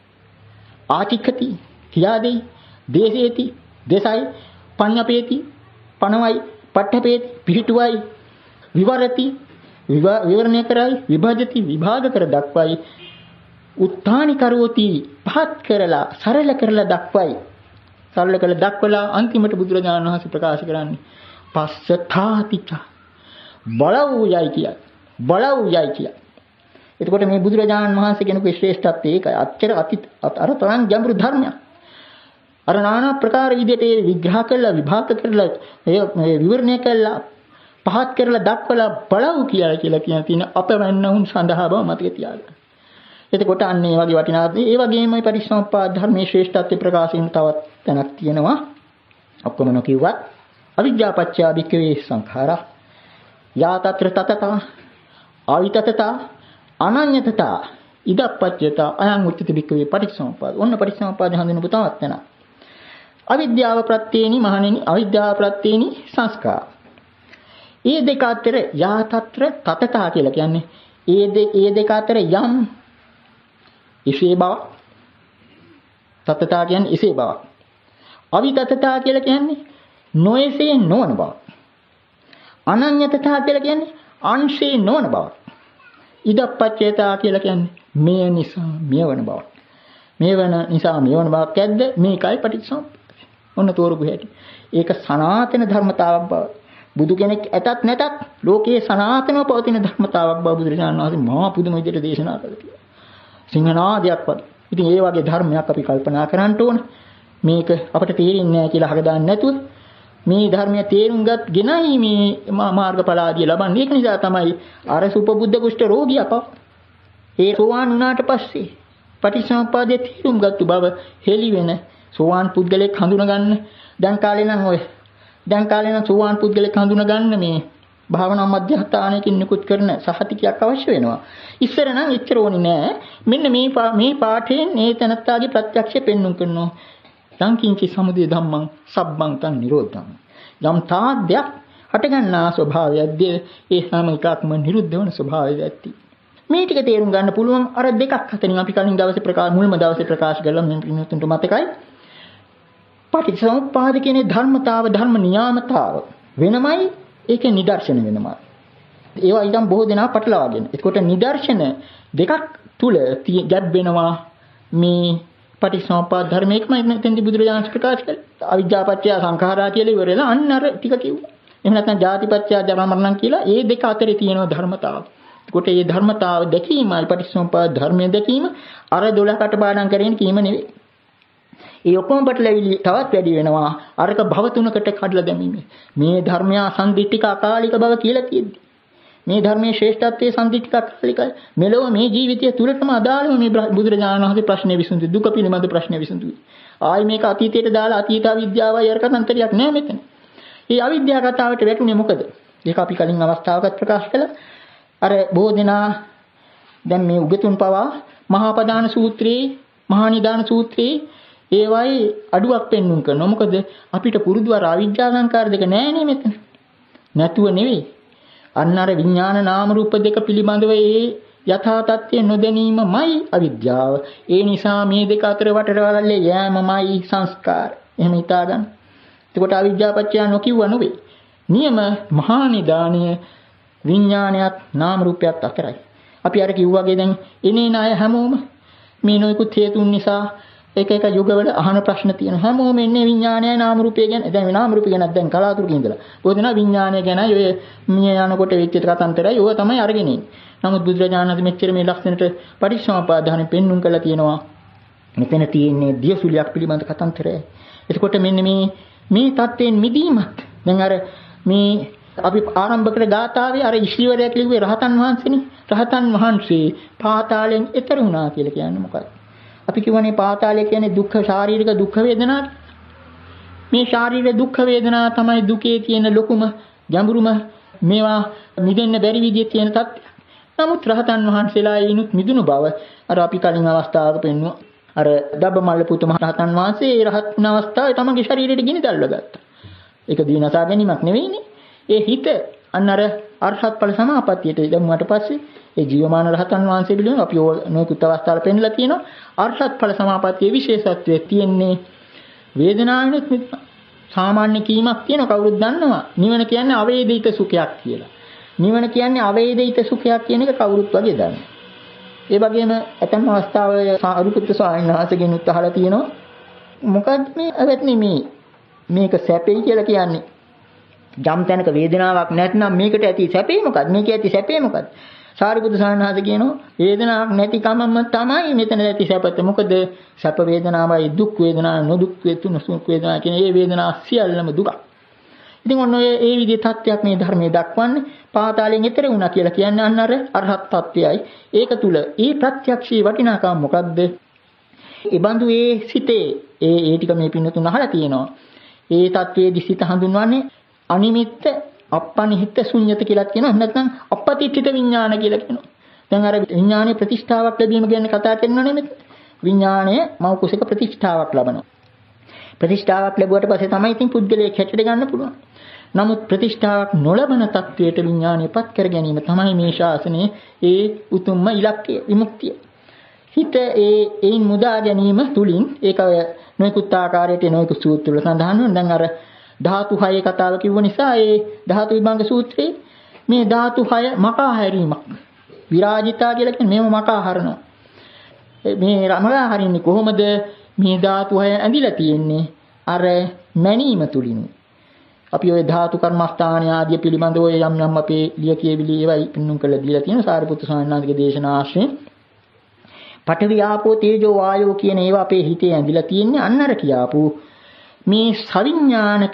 Speaker 2: ආචික්ඛති කියා දෙයි දේසේති දේසයි පඤ්ඤපේති පණවයි පඨපේති පිහිටුවයි විවරති විවරණය කරයි විභජති විභාග කර දක්වයි උත්තානි කරෝති පහත් කරලා සරල කරලා දක්වයි. සරල කරලා දක්වලා අන්තිමට බුදුරජාණන් වහන්සේ ප්‍රකාශ කරන්නේ පස්සථාතිච බලවුයයි කියයි. බලවුයයි කියයි. එතකොට මේ බුදුරජාණන් වහන්සේ කෙනෙකුගේ ශ්‍රේෂ්ඨත්වය ඒකයි. අර තරම් ගැඹුරු ධර්මයක්. අර নানা ප්‍රකාර විදිහට ඒ විග්‍රහ කරලා විභාග කරලා ඒ විවරණය කරලා පහත් කරලා දක්වලා බලවු කියලා කියන තියෙන අපවැන්නවුන් සඳහා බව මතක තියාගන්න. එතකොට අන්න ඒ වගේ වටිනා ඒ වගේමයි පටිච්චසමුප්පාද ධර්මයේ ශ්‍රේෂ්ඨත්වය ප්‍රකාශින් තවත් තැනක් තියෙනවා. ඔක්කොම නොකියුවත් අවිජ්ජාපච්චය භික්ඛවේ සංඛාරා යා තත්‍ර තතතා ආවිතතතා අනඤ්‍යතතා ඉදප්පච්චයතා අයං උච්චති භික්ඛවේ පටිච්චසමුප්පාද. ඔන්න පටිච්චසමුප්පාද හඳුනපු තවත් තැනක්. අවිද්‍යාව ප්‍රත්‍යේනි මහණෙනි අවිද්‍යාව ප්‍රත්‍යේනි සංස්කාර. ඒ දෙක අතර යා තත්‍ර තතතා කියලා කියන්නේ ඒ දෙක අතර යම් ඉසේ බව. තතතා කියන්නේ ඉසේ බව. අවිතතතා කියලා කියන්නේ නොයසේ නොවන බව. අනඤ්‍යතතා කියලා කියන්නේ අංශේ නොවන බව. ඉදප්පච්චේතා කියලා කියන්නේ මේ නිසා මෙවන බව. මේවන නිසා මෙවන බවක් ඇද්ද මේකයි පටිච්චසමුප්පාද. ඔන්න තෝරපු හැටි. ඒක සනාතන ධර්මතාවක් බව. බුදු කෙනෙක් ඇතත් නැතත් ලෝකයේ සනාතනව පවතින ධර්මතාවක් බව බුදුරජාණන් වහන්සේ මහා පුදුම විදිහට දේශනා කළා. සිංහනාදයක් වගේ. ඉතින් ඒ වගේ ධර්මයක් අපි කල්පනා කරන්න ඕන. මේක අපිට තේරෙන්නේ නැහැ කියලා අහගදාන්න නැතුව මේ ධර්මය තේරුම් ගත්ගෙනයි මේ මාර්ගඵල ආදිය ලබන්නේ. ඒක නිසා තමයි අර සුපබුද්ධ කුෂ්ඨ රෝගියා ඒ සෝවාන් වුණාට පස්සේ පටිච්චසමුප්පාදයේ තේරුම් ගත්තු බව හෙළි වෙන සෝවාන් පුද්ගලෙක් හඳුනගන්න දැන් කාලේ නම් සෝවාන් පුද්ගලෙක් හඳුනගන්න මේ භාවනා මධ්‍යස්ථානයකින් නිකුත් කරන සහතිකයක් අවශ්‍ය වෙනවා. ඉස්සර නම් එච්චර ඕනේ නෑ. මෙන්න මේ පාඨයෙන් මේ තනත්තාගේ ප්‍රත්‍යක්ෂය පෙන්වුම් කරනවා. සංකින්චි සමුදය ධම්මං සබ්බං තං නිරෝධං. යම් තාද්දයක් හටගන්නා ස්වභාවයක්ද ඒ හැම එකක්ම නිරුද්ධ වෙන ස්වභාවයක් ඇති. මේ ටික තේරුම් ගන්න පුළුවන් අර දෙකක් අතරින් අපි කලින් දවසේ මුල්ම දවසේ ප්‍රකාශ කළා මේ පින්තුන්ට මතකයි. පටිච්චසමුප්පාද කියන්නේ ධර්මතාව ධර්ම නියාමතාව වෙනමයි ඒකේ නිදර්ශන වෙනමයි. ඒවා ඊටම බොහෝ දෙනා පටලවාගෙන. ඒකට නිදර්ශන දෙකක් තුල ගැබ් වෙනවා මේ පටිච්චසමුප්පාද ධර්මයකමයි නැත්නම් බුදුරජාණන් ප්‍රකාශ කළේ. අවිජ්ජාපච්චය සංඛාරා කියලා ඉවරලා අන්න අර ටික කිව්වා. එහෙම නැත්නම් ජාතිපච්චය ජරා මරණ කියලා ඒ දෙක අතරේ තියෙන ධර්මතාව. ඒකට මේ ධර්මතාව දැකීමයි පටිච්චසමුප්පාද ධර්මයේ දැකීම අර 12කට පාඩම් කරගෙන කීම නෙවෙයි. ඒ ඔක්කොම පැටලෙවිලි තවත් වැඩි වෙනවා. අරක භව තුනකට කඩලා දැමීම. මේ ධර්මය අසන්දිටික අකාලික බව කියලා කියෙද්දි. මේ ධර්මයේ ශ්‍රේෂ්ඨත්වයේ සම්දිටික අකාලිකයි. මෙලොව මේ ජීවිතය තුලටම අදාළව මේ බුදුරජාණන් වහන්සේ ප්‍රශ්නේ විසඳු දුක පිළිබඳ ප්‍රශ්නේ විසඳුයි. ආයි මේක අතීතයට දාලා අතීත අවිද්‍යාවයි අර කතන්තරයක් නෑ මෙතන. මේ අවිද්‍යාව කතාවට වැටුනේ මොකද? ඒක අපි කලින් අවස්ථාවකත් ප්‍රකාශ කළා. අර බොහෝ දෙනා දැන් මේ උගතුන් පවා මහා පදාන සූත්‍රයේ මහා නිදාන සූත්‍රයේ ඒවයි අඩුවක් පෙන්වුම් කරනවා. මොකද අපිට පුරුදු අර අවිජ්ජා සංකාර දෙක නෑනේ මෙතන. නැතුව නෙවෙයි. අන්න අර විඥාන නාම රූප දෙක පිළිබඳව ඒ යථා තත්ත්වය නොදැනීමමයි අවිද්‍යාව. ඒ නිසා මේ දෙක අතර වටරවලල්ලේ යෑමමයි සංස්කාර. එහෙම හිතා ගන්න. එතකොට අවිද්‍යාපච්චය නොකියුව නෙවෙයි. නියම මහා නිදානය විඥානයත් නාම රූපයත් අතරයි. අපි අර කිව්වාගේ දැන් එනේන අය හැමෝම මේ නොයෙකුත් හේතුන් නිසා එක එක යුගවල අහන ප්‍රශ්න තියෙන හැමෝම එන්නේ විඥානයයි නාම රූපය ගැන. දැන් නාම රූපය ගැන දැන් කලාතුරකින් ඉඳලා. බොහෝ දෙනා විඥානය ගැන ඔය මිය යනකොට වෙච්ච කතාන්තරයි ඕවා තමයි අරගෙන ඉන්නේ. නමුත් බුදුරජාණන් වහන්සේ මෙච්චර මේ ලක්ෂණයට පරිසම්පාදානෙ පෙන්눔 කළා තියෙනවා. මෙතන තියෙන්නේ දියසුලියක් පිළිබඳ කතාන්තරය. එතකොට මෙන්න මේ தත්ත්වයෙන් මිදීමත් දැන් අර මේ අපි ආරම්භ කළ ගාථාවේ අර ඊශ්වරයා කිව්වේ රහතන් වහන්සේනේ. රහතන් වහන්සේ පාතාලයෙන් එතර වුණා කියලා කියන්නේ මොකක්ද? අපි කියවනේ පාතාලය කියන්නේ දුක්ඛ ශාරීරික දුක්ඛ වේදනා. මේ ශාරීරික දුක්ඛ වේදනා තමයි දුකේ තියෙන ලොකුම ගැඹුරුම මේවා මිදෙන්න බැරි විදිහේ තියෙන තත්ත්වය. නමුත් රහතන් වහන්සේලා ඊනුත් මිදුණු බව අර අපි කලින් අවස්ථාවක පෙන්නුවා. අර දබ්බමල්ල පුත මහ රහතන් වහන්සේ ඒ රහත් වුණ අවස්ථාවේ තමන්ගේ ශරීරයට ගිනි දැල්ව ගත්තා. ඒක දීනසා ගැනීමක් නෙවෙයිනේ. ඒ හිත අන්න අර අරහත් ඵල සමාපත්තියට දැම්මට පස්සේ ඒ ජීවමාන රහතන් වහන්සේ පිළිබඳව අපි නොයෙකුත් අවස්ථාවල පෙන්ලා තියෙනවා. අරහත් ඵල සමාපත්තියේ විශේෂත්වය තියෙන්නේ වේදනාවෙනුත් සාමාන්‍ය කීමක් තියෙන කවුරුත් දන්නවා. නිවන කියන්නේ අවේදිත සුඛයක් කියලා. නිවන කියන්නේ අවේදිත සුඛයක් කියන එක කවුරුත් වගේ දන්නවා. ඒ වගේම ඇතම් අවස්ථාවල අරුපුත්‍ර ස්වාමීන් වහන්සේගෙන් උත්හලා තියෙනවා. මොකක්ද මේ අවත්නි මේක සැපේ කියලා කියන්නේ? ජම් තැනක වේදනාවක් නැත්නම් මේකට ඇති සැපේ මොකක්ද? මේකේ ඇති සැපේ මොකක්ද? සාරිපුත්‍ර ස්වාමීන් වහන්සේ කියනවා වේදනාවක් නැති කමම තමයි මෙතන ඇති සැපත. මොකද සැප වේදනාවයි දුක් වේදනාව නොදුක් වේතුන සුඛ වේදනාව කියන මේ වේදනා සියල්ලම දුක. ඉතින් ඔන්න ඔය ඒ විදිහේ තත්ත්වයක් මේ ධර්මයේ දක්වන්නේ පාතාලයෙන් එතර වුණා කියලා කියන්නේ අන්න අර අරහත් තත්ත්වයයි. ඒක තුල ඒ ප්‍රත්‍යක්ෂී වටිනාකම මොකද්ද? ඒ බඳු ඒ සිතේ ඒ ටික මේ පින්නතුන් අහලා තියෙනවා. ඒ තත්ත්වයේ දිසිත හඳුන්වන්නේ අනිමිත්ත අපනිහිත ශුන්්‍යත කියලා කියනවා. නැත්නම් අපපතිච්චිත විඥාන කියලා කියනවා. දැන් අර විඥානයේ ප්‍රතිෂ්ඨාවක් ලැබීම ගැන කතා කරනවා නෙමෙයි. විඥානයේ මව කුසක ප්‍රතිෂ්ඨාවක් ලබනවා. ප්‍රතිෂ්ඨාවක් ලැබුවට පස්සේ තමයි ඉතින් පුද්ගලයෙක් හැටියට ගන්න පුළුවන්. නමුත් ප්‍රතිෂ්ඨාවක් නොලබන තත්වයට විඥානයපත් කර ගැනීම තමයි මේ ශාසනයේ ඒ උතුම්ම ඉලක්කය විමුක්තිය. හිත ඒයින් මුදා ගැනීම තුලින් ඒක නොයෙකුත් ආකාරයට නොයෙකුත් සූත්‍ර වල සඳහන් වෙනවා. දැන් අර ධාතු 6 කතාව කිව්ව නිසා ඒ ධාතු විභංග සූත්‍රයේ මේ ධාතු 6 මකා හැරීමක් විරාජිතා කියලා කියන්නේ මේව මකා හරනවා. මේ මකා හරින්නේ කොහොමද? මේ ධාතු 6 ඇඳිලා තියෙන්නේ අර මැනීම තුලින්. අපි ওই ධාතු කර්මස්ථාන ආදී පිළිබඳව ඔය යම් අපේ ලියකියවිලි ඒවයි පින්නුම් කරලා දීලා තියෙනවා. සාරිපුත්‍ර ස්වාමීන් වහන්සේගේ දේශනා ආශ්‍රයෙන් පඨවි ආපෝ තේජෝ වායෝ කියන ඒවා අපේ හිතේ ඇඳිලා තියෙන්නේ අන්න අර කියාපු මේ සවිඥානික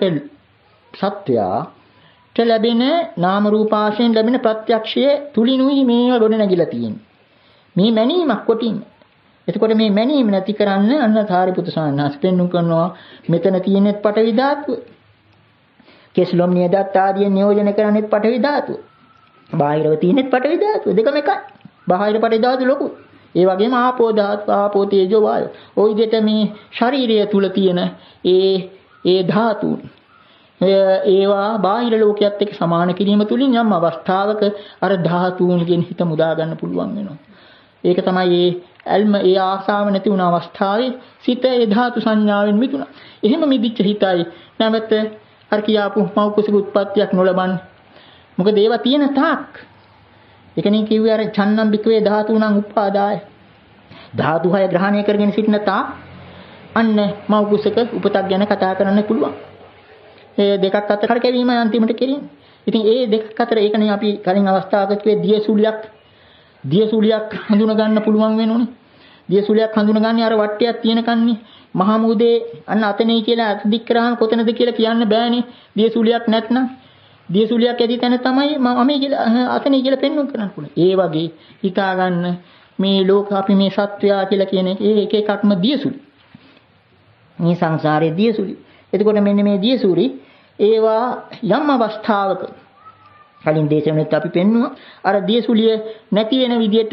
Speaker 2: සත්‍යයට ලැබෙන නාම රූපාශයෙන් ලැබෙන ප්‍රත්‍යක්ෂයේ තුලිනුයි මේවා ගොඩ නැගිලා තියෙන්නේ. මේ මැනීමක් කොටින්. එතකොට මේ මැනීම නැති කරන්න අන්න සාරිපුත්‍ර ස්වාමීන් වහන්සේ පෙන්වුම් කරනවා මෙතන තියෙන පඨවි ධාතුව. කෙස්ලොම් නියදත් ආදී නියෝජන කරන්නේ පඨවි ධාතුව. බාහිරව තියෙන පඨවි ධාතුව දෙකම එකයි. බාහිර පඨවි ධාතුව ලොකු. ඒ වගේම ආපෝ ධාතුව ආපෝ තේජෝ වායෝ. ওই දෙට මේ ශරීරය තුල තියෙන ඒ ධාතුන් ඒවා බාහිර ලෝකයක් එක්ක සමාන කිරීම තුලින් යම් අවස්ථාවක අර ධාතුන්ගෙන් හිත මුදා ගන්න පුළුවන් වෙනවා. ඒක තමයි ඒ ආසාව නැති වුණ අවස්ථාවේ සිත ඒ ධාතු සංඥාවෙන් මිදුණා. එහෙම මිදිච්ච හිතයි නැවත අර කියාපු මව් කුසක උත්පත්තියක් නොලබන්නේ. මොකද ඒවා තියෙන තාක්. ඒකනේ කිව්වේ අර චන්නම් බිකවේ ධාතුණං උපාදාය. ධාතු 6 ග්‍රහණය කරගෙන සිටින තාක් අන්න මව් කුසක උපතක් ගැන කතා කරන්න පුළුවන්. ඒ දෙකක් අතර කැවීම අන්තිමට කෙරෙන්නේ. ඉතින් ඒ දෙකක් අතර ඒකනේ අපි කලින් අවස්ථාවක කිව්වේ දියසුලියක් හඳුන ගන්න පුළුවන් වෙනෝනේ. දියසුලියක් හඳුනගන්නේ අර වට්ටියක් තියෙනකන්නේ. මහා මුහුදේ අන්න අතනේ කියලා අත දික් කරාම කොතනද කියලා කියන්න බෑනේ. දියසුලියක් නැත්නම් දියසුලියක් ඇති තැන තමයි අමේ කියලා අතනේ කියලා පෙන්වන්න කරන්න පුළුවන්. ඒ වගේ හිතා ගන්න මේ ලෝක අපි මේ සත්වයා කියලා කියන එක එකක්ම දියසුලි. මේ සංසාරයේ දියසුලි. එතකොට මෙන්න මේ දියසුලි ඒවා යම් අවස්ථාවක කලින් දේශනෙත් අපි පෙන්නුවා අර දියසුලිය නැති වෙන විදියට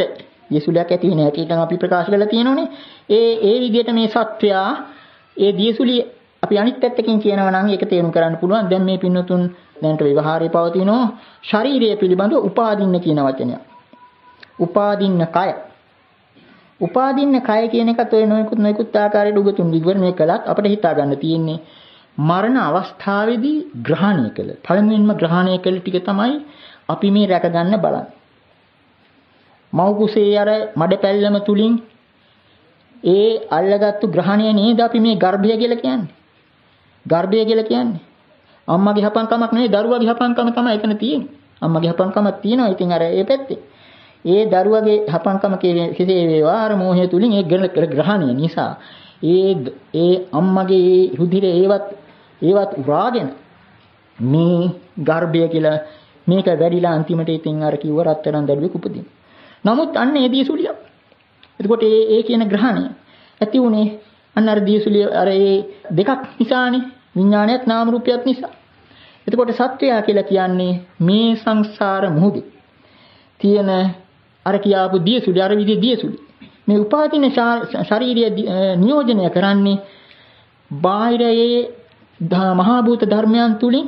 Speaker 2: දියසුලියක් ඇති වෙන හැටි නම් අපි ප්‍රකාශ කරලා තියෙනෝනේ. ඒ විදිහට මේ සත්වයා ඒ දියසුලිය අපි අනිත් පැත්තකින් කියනවා නම් ඒක තේරුම් කරන්න පුළුවන්. දැන් මේ පින්නතුන් දැනට විවහාරයේ පවතිනෝ ශරීරය පිළිබඳව උපාදින්න කියන වචනය. උපාදින්න කය. උපාදින්න කය කියන එකත් ඔය නොයෙකුත් ආකාරයට උගතුන් විවරණය කළත් අපිට හිතා ගන්න තියෙන්නේ මරණ අවස්ථාවේදී ග්‍රහණය කළ. පළමුවෙන්ම ග්‍රහණය කළ ටික තමයි අපි මේ රැක ගන්න බලන්නේ. මව් කුසේ අර මඩ පැල්ලම තුලින් ඒ අල්ලගත්තු ග්‍රහණය නේද අපි මේ ගර්භය කියලා කියන්නේ. ගර්භය කියලා කියන්නේ. අම්මගේ හපන්කමක් නෙවෙයි දරුවාගේ හපන්කම තමයි එතන තියෙන්නේ. අම්මගේ හපන්කමක් තියෙනවා. ඉතින් අර ඒ පැත්තේ. ඒ දරුවාගේ හපන්කම කෙසේ වේවා අර මෝහය තුලින් ඒ ග්‍රහණය නිසා ඒ අම්මගේ රුධිරේ ඒවත් උරාගෙන මේ ගර්භය කියලා මේක වැඩිලා අන්තිමට ඉතින් අර කිව්ව රත්තරන් දඩුවෙක් උපදින. නමුත් අන්න ඒ දියසුලිය. එතකොට ඒ කියන ග්‍රහණය ඇති උනේ අන්න අර දියසුලිය අර ඒ දෙකක් නිසානේ. විඥානයත් නාම රූපයත් නිසා. එතකොට සත්වයා කියලා කියන්නේ මේ සංසාර මුහුදේ තියෙන අර කියාපු දියසුලිය අර විදිහේ දියසුලිය. මේ උපාදින ශාරීරිය නියෝජනය කරන්නේ බාහිරයේ මහා භූත ධර්මයන් තුලින්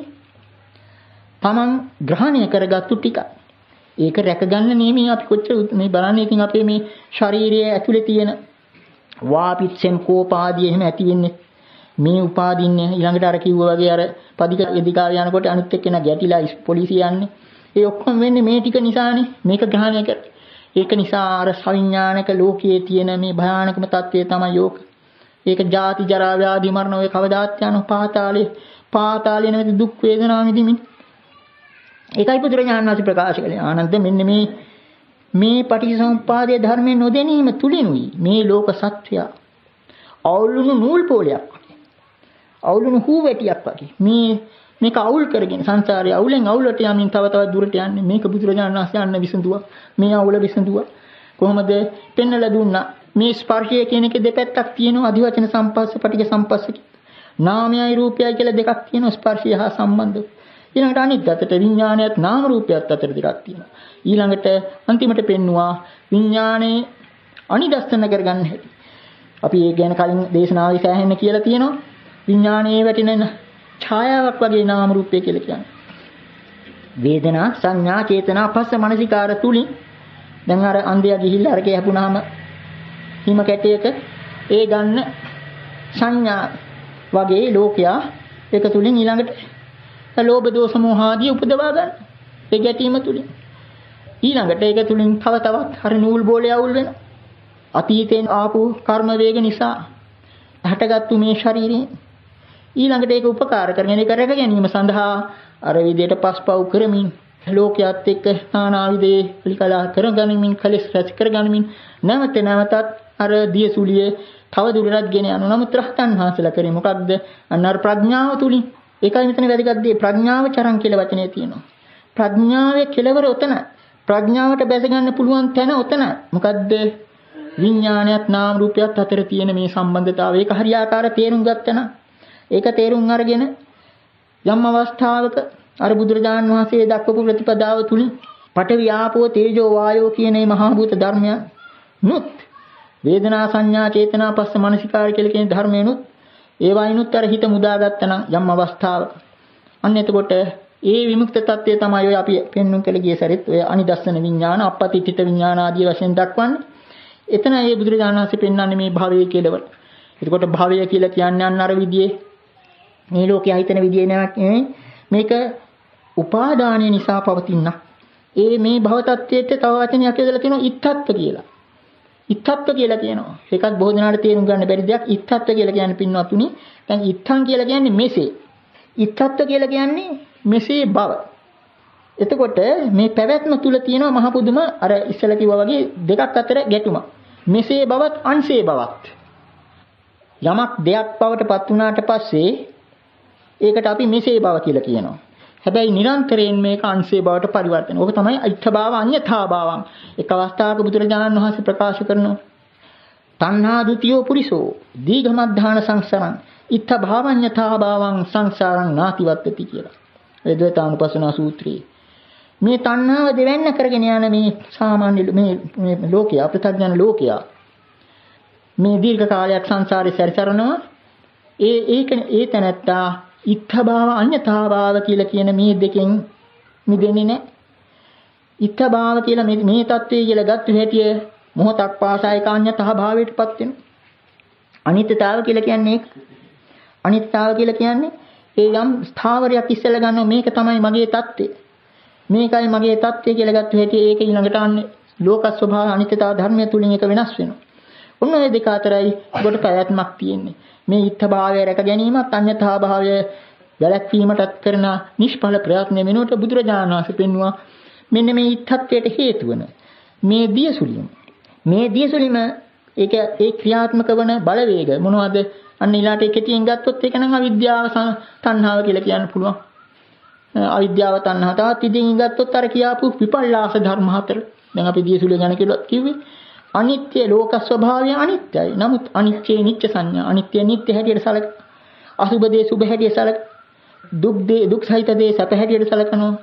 Speaker 2: තමන් ග්‍රහණය කරගත්තු ටික. ඒක රැකගන්න නෙමෙයි අපි කොච්චර මේ බලන්නේ. ඉතින් අපේ මේ ශාරීරියේ ඇතුලේ තියෙන වාපිත්සෙන් කෝපාදී එහෙම ඇති වෙන්නේ මේ උපාදින්නේ. ඊළඟට අර කිව්වා වගේ අර පදික එදිකාව යනකොට අනිත් එක්කෙනා ගැටිලා පොලිසිය යන්නේ. ඒ ඔක්කොම වෙන්නේ මේ ටික නිසානේ. මේක ග්‍රහණය කර. ඒක නිසා අර සවිඥානික ලෝකයේ තියෙන මේ භයානකම තත්ත්වය තමයි යෝක. ඒක ජාති ජරා ව්‍යාධි මරණ ඔය කවදාත් යන පාතාලේ නැති දුක් වේදනා විඳිමින්. ඒකයි බුදුරජාණන් වහන්සේ ප්‍රකාශ කළේ. ආනන්ද මෙන්න මේ පටිච්චසමුප්පාදයේ ධර්මයෙන් නොදැනීම තුලිනුයි මේ ලෝක සත්‍යය අවුලුණු නූල් පොලයක් වගේ. අවුලුණු හුවැටියක් වගේ. මේක අවුල් කරගෙන සංසාරයේ අවුලෙන් අවුලට යමින් තව තවත් දුරට යන්නේ. මේක බුදුරජාණන් වහන්සේ අන්න විසඳුවා. මේ අවුල විසඳුවා. කොහොමද පෙන්වලා දුන්නා? මේ ස්පර්ශය කියන එකේ දෙපැත්තක් තියෙනවා. අධිවචන සම්පස්ස පටිච්ච සම්පස්ස. නාමයයි රූපයයි කියලා දෙකක් තියෙනවා ස්පර්ශය හා සම්බන්ධව. ඊළඟට අනිත් අතට විඥානයත් නාම රූපයත් අතර දෙකක් තියෙනවා. ඊළඟට අන්තිමට පෙන්නවා විඥානේ අනිදස්සන කරගන්න හැටි. අපි ඒ ගැන කලින් දේශනාවේ සෑහෙන්න කියලා තියෙනවා. විඥානයේ වැටෙන ඡායාවක් වගේ නාම රූපය කියලා කියන්නේ. වේදනා සංඥා චේතනා පස්ස මනසිකාර තුලින් දැන් අර අන්ධයා ගිහිල්ලා අරකේ හැපුණාම හිම කැටයක ඒ ගන්න සංඥා වගේ ලෝකයා ඒක තුලින් ඊළඟට ලෝභ දෝෂ මෝහ ආදී උපදවා ගන්න. ඒ ගැටීම තුලින් ඊළඟට ඒක තුලින් තව තවත් හරි නූල් බෝලේ අවුල් වෙනවා. අතීතයෙන් ආපු කර්ම වේග නිසා හටගත්තු මේ ශරීරයෙන් ඊළඟට ඒක උපකාර කරගෙන ඒක රැක ගැනීම සඳහා අර විදියට පස්පව් කරමින් ලෝකයක් එක්ක නානාවිදේ පිළිකලා කරගනිමින් කලස් රැස් කරගනිමින් නැවතත් අර දියසුලිය තව දුරටත් ගෙන යනවා. නමුත් රහතන් වහන්සේලා කරේ මොකක්ද? අන්න ප්‍රඥාව තුලින්. ඒකයි මෙතන වැදගත් දේ. ප්‍රඥාව චරං කියලා වචනේ තියෙනවා. ප්‍රඥාවේ කෙලවර උතන. ප්‍රඥාවට බැස ගන්න පුළුවන් තැන උතන. මොකද්ද? විඥානයත් නාම රූපයත් අතර තියෙන මේ සම්බන්ධතාවය. ඒක හරියාකාර තේරුම් ගත්තා නම් ඒක තේරුම් අරගෙන යම් අවස්ථාවක අර බුදුරජාණන් වහන්සේ දක්වපු ප්‍රතිපදාව තුලින් පඨවි ආපෝ තේජෝ වායෝ කියන මේ මහා භූත ධර්මයන් නුත් වේදනා සංඥා චේතනා පස්ස මනසිකාර කියලා කියන ධර්මයනුත් ඒ වයින්ුත් අර හිත මුදාගත්තා නම් යම් අවස්ථාවක අන්න එතකොට ඒ විමුක්ත తත්වය තමයි ඔය අපි පෙන්වුම් කළ ගිය සැරෙත් ඔය අනිදස්සන විඥාන අපපතිත්‍ිත විඥාන ආදී වශයෙන් දක්වන්නේ. එතන ඒ බුදුරජාණන් වහන්සේ පෙන්වන්නේ මේ භවය කියලාවට. එතකොට භවය කියලා කියන්නේ අන්න අර විදිහේ මේ ලෝකයේ හිතන විදිහේ නෙමෙයි. මේක උපාදානය නිසා පවතින. ඒ මේ භව tattweට තව වචනයක් යොදලා තියෙනවා ඉත්තත්ව කියලා. ඉත්තත්ව කියලා කියනවා. ඒකත් බොහෝ දෙනාට තේරුම් ගන්න බැරි දෙයක්. ඉත්තත්ව කියලා කියන්නේ පින්වත්නි. දැන් ඉත්තන් කියලා කියන්නේ මෙසේ. ඉත්තත්ව කියලා කියන්නේ මෙසේ බව. එතකොට මේ පැවැත්ම තුල තියෙනවා මහ පුදුම අර ඉස්සලා කිව්වා වගේ දෙකක් අතර ගැටුමක්. මෙසේ බවත් අන්සේ බවත්. යමක් දෙයක් බවට පත් වුණාට පස්සේ ඒකට අපි මෙසේ බව කියලා කියනවා. හැබැයි නිරන්තරයෙන් මේක අංශේ බවට පරිවර්තන. ඕක තමයි අයිත්‍ය භාව අඤ්ඤතා භාවං. එක් අවස්ථාවක බුදුරජාණන් වහන්සේ ප්‍රකාශ කරනවා. තණ්හා ဒ ුතියෝ පුරිසෝ දීඝමද්ධාන සංසරං ඉත්ත භාවඤ්ඤතා භාවං සංසාරං නාතිවත්තති කියලා. ඒ ද්වේතානුපස්සනා සූත්‍රයේ. මේ තණ්හාව දෙවන්න කරගෙන යන මේ සාමාන්‍ය මේ ලෝකයා ප්‍රත්‍යඥ ලෝකයා මේ දීර්ඝ කාලයක් සංසාරේ සැරිසරනවා. ඒ තැනැත්තා ඉත්ථභාව අඤ්ඤතාභාව කියලා කියන මේ දෙකෙන් මිදෙන්නේ නැහැ. ඉත්ථභාව කියලා මේ தત્ත්වය කියලා ගත්ත හැටිය මොහොතක් පාසා ඒක අඤ්ඤතාභාවයටපත් වෙනවා. අනිත්‍යතාව කියලා කියන්නේ අනිත්‍යතාව කියලා කියන්නේ ඒ යම් ස්ථාවරයක් ඉස්සෙල්ලා ගන්නවා මේක තමයි මගේ தત્ත්වය. මේකයි මගේ தત્ත්වය කියලා ගත්ත හැටි ඒක ඊළඟට අන්නේ ලෝක ස්වභාව අනිත්‍යතාව ධර්මය තුලින් ඒක වෙනස් වෙනවා. ඔන්න ඔය දෙක අතරයි කොට පැවැත්මක් තියෙන්නේ. මේ ඉත්ථභාවය රැක ගැනීමත් අඤ්ඤතාභාවය වැළැක්වීමටත් කරන නිෂ්ඵල ප්‍රයත්න වෙනුවට බුදුරජාණන් වහන්සේ පෙන්වුවා මෙන්න මේ ඉත්ථත්වයට හේතු වන මේ දියසුලිම ඒක ඒ ක්‍රියාත්මක වන බලවේග මොනවද? අන්න ඊළාට කෙටියෙන් ගත්තොත් ඒක නම් අවිද්‍යාව තණ්හාව කියලා කියන්න පුළුවන්. අවිද්‍යාව තණ්හාව තවත් ඉදින් ගත්තොත් අර කියාපු විපල්ලාස ධර්ම හතර. දැන් අපි දියසුලිය ගැන කිව්වේ අනිත්‍ය ලෝක ස්වභාවය අනිත්‍යයි. නමුත් අනිත්‍යේ නිත්‍ය සංඥා අනිත්‍ය නිත්‍ය හැටියට සැලක. අසුබ දේ සුබ හැටියට සැලක. දුක් සහිත දේ සැප හැටියට සැලකනවා.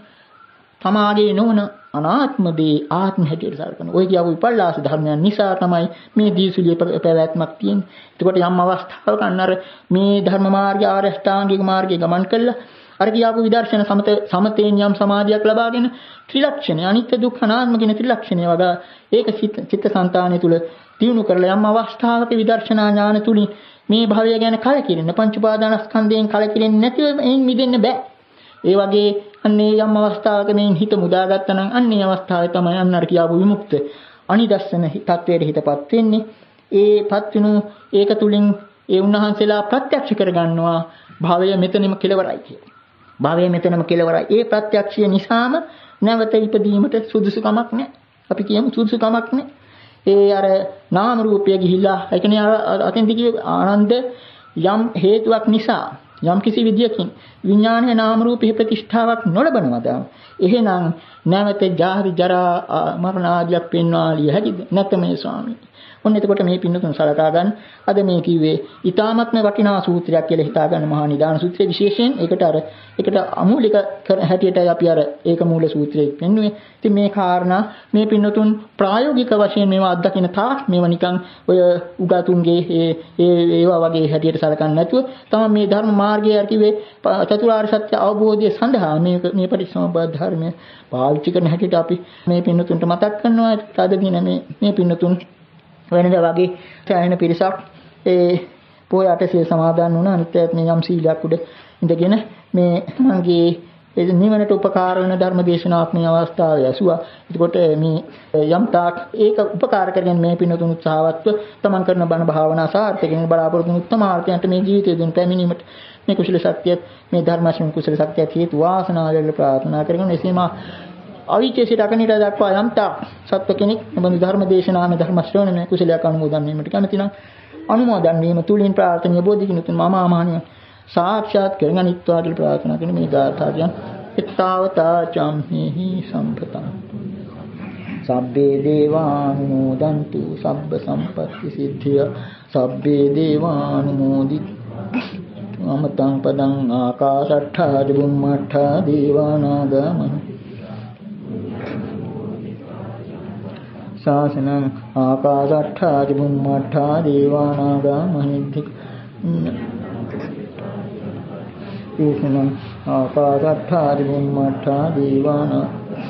Speaker 2: තමාගේ නොවන අනාත්ම දේ ආත්ම හැටියට සැලකනවා. ඔය කියපු විපල්ලාස ධර්මයන් නිසා තමයි මේ දීසුලිය පැවැත්මක් තියෙන්නේ. එතකොට යම් අවස්ථාවක අන්නර මේ ධර්ම මාර්ගය ආරෂ්ඨාංගික මාර්ගයේ ගමන් කළා. අර කියපු විදර්ශන සමතේන් යම් සමාධියක් ලබාගෙන ත්‍රිලක්ෂණය අනිත්‍ය දුක්ඛ අනාත්ම කියන ත්‍රිලක්ෂණය වගේ ඒක චිත්තසංතානය තුල දිනු කරලා යම් අවස්ථාවක විදර්ශනා ඥාන තුලින් මේ භවය ගැන කලකිරෙන්න පංච උපාදානස්කන්ධයෙන් කලකිරෙන්නේ නැතිව එයින් මිදෙන්න බෑ. ඒ වගේ අන්නේ යම් අවස්ථාවක මේ හිත මුදාගත්තා නම් අන්නේ අවස්ථාවේ තමයි අන්නර කියපු විමුක්ත අනිදස්සන තත්වයට හිතපත් වෙන්නේ. ඒපත් වෙනු ඒක තුලින් ඒ උන්වහන්සේලා ප්‍රත්‍යක්ෂ කරගන්නවා භවය මෙතනම කෙලවරයි කියලා. භවය මෙතනම කෙලවරයි. ඒ ප්‍රත්‍යක්ෂය නිසාම නැවත ඉපදීමට සුදුසුකමක් නැහැ. අපි කියමු සුදුසුකමක් නැහැ. ඒ අර නාම රූපය ගිහිල්ලා ඒ කියන්නේ අතෙන්දි කිය ආනන්ද යම් හේතුවක් නිසා යම් කිසි විදියකින් විඥානයේ නාම රූපේ ප්‍රතිෂ්ඨාවක් නොලබනවද? එහෙනම් නැවත ජාති ජරා මරණ ආදියක් පෙන්වාලිය හැකිද? නැත්නම් මේ ස්වාමී. ඔන්න එතකොට මේ පින්නතුන් සලකා ගන්න. අද මේ කිව්වේ ඊ타මත්ම වටිනා සූත්‍රයක් කියලා හිතා ගන්න මහා නිදාන සූත්‍රය විශේෂයෙන් ඒකට අමූලික හැටියටයි අපි අර ඒක මූල සූත්‍රයේ පෙන්වුවේ. ඉතින් මේ කාරණා මේ පින්නතුන් ප්‍රායෝගික වශයෙන් මේවා අත්දකින්න තාක් මේවා නිකන් ඔය උගතුන්ගේ ඒවා වගේ හැටියට සලකන්නේ නැතුව තමයි මේ ධර්ම මාර්ගය කිව්වේ චතුරාර්ය සත්‍ය අවබෝධය සඳහා මේ පරිසම්පාද ධර්මය පාවිච්චි කරන හැටියට අපි මේ පින්නතුන්ට මතක් කරනවා. අද දින මේ පින්නතුන් වෙනද වගේ සෑහෙන පිරිසක් පොය අටසිය සමාදන් වුණා. අනිත් මේ යම් සීලයක් උඩ ඉඳගෙන මේ මගේ නිවනට උපකාර වෙන ධර්ම දේශනාවක් මේ අවස්ථාවේ ඇසුවා. එතකොට මේ යම් තාක් ඒක උපකාර කරගෙන මේ පිනතුන් උත්සාහවත්ව තමන් කරන බණ භාවනා සාර්ථකව බලාපොරොත්තු වූ උත්තමාර්ථයන්ට මේ ජීවිතය දුන් පැමිණීමට මේ කුසල ශක්තිය මේ ධර්මශ්‍රම කුසල ශක්තිය හේතු වාසනා වේල ප්‍රාර්ථනා කරගෙන එසේම අවිචේසිත අකනිට දක්වා යම් තාක් සත්ව කෙනෙක් මේ ධර්ම දේශනාවේ ධර්ම ශ්‍රවණයේ කුසලයක් අනුමෝදන් වීමට කැමති නම් අනුමෝදන් වීම තුලින් ප්‍රාර්ථනීය බෝධිකිනුතුන් මම ආමානිය සාක්ෂාත් කරගනිත්වා කියලා ප්‍රාර්ථනා කරන මේ ගාථාවෙන් එත්තාවතා චම්හිහි සම්පතං සබ්බේ දේවානුමෝදන්තු සබ්බ සම්පත්ති සිද්ධිය සබ්බේ දේවානුමෝදිත අමතං පදං ආකාශට්ඨා චුම්මට්ඨා දේවානාගම ශාසනං ආකාශට්ඨා චුම්මට්ඨා දේවානාගම මහිද්దిక ඒකනම් ආකාශට්ඨා චුම්මට්ඨා දේවානා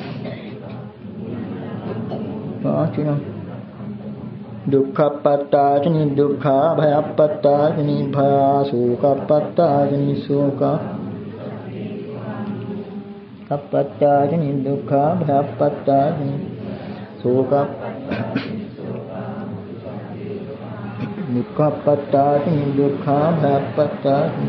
Speaker 2: පාචිනම් දුක්ඛප්පත්තාචනි දුක්ඛා භයප්පත්තාචනි භයා සෝකප්පත්තාචනි සෝකා කප්පත්තාචනි දුක්ඛා භයප්පත්තාචනි සෝකා දුක්ඛප්පත්තාචනි දුක්ඛා භයප්පත්තාචනි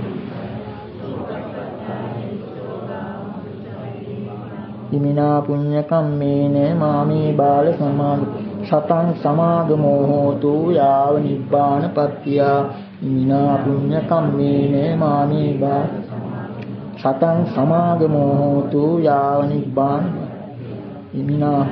Speaker 2: ඉමිනා පුඤ්ඤ කම්මේන මාමේ බාල සමාග සතං සමාගමෝ හෝතු යාව නිබ්බාන පත්‍තියා ඉමිනා පුඤ්ඤ කම්මේන මාමේ බාල සතං සමාගමෝ හෝතු යාව නිබ්බාන ඉමිනා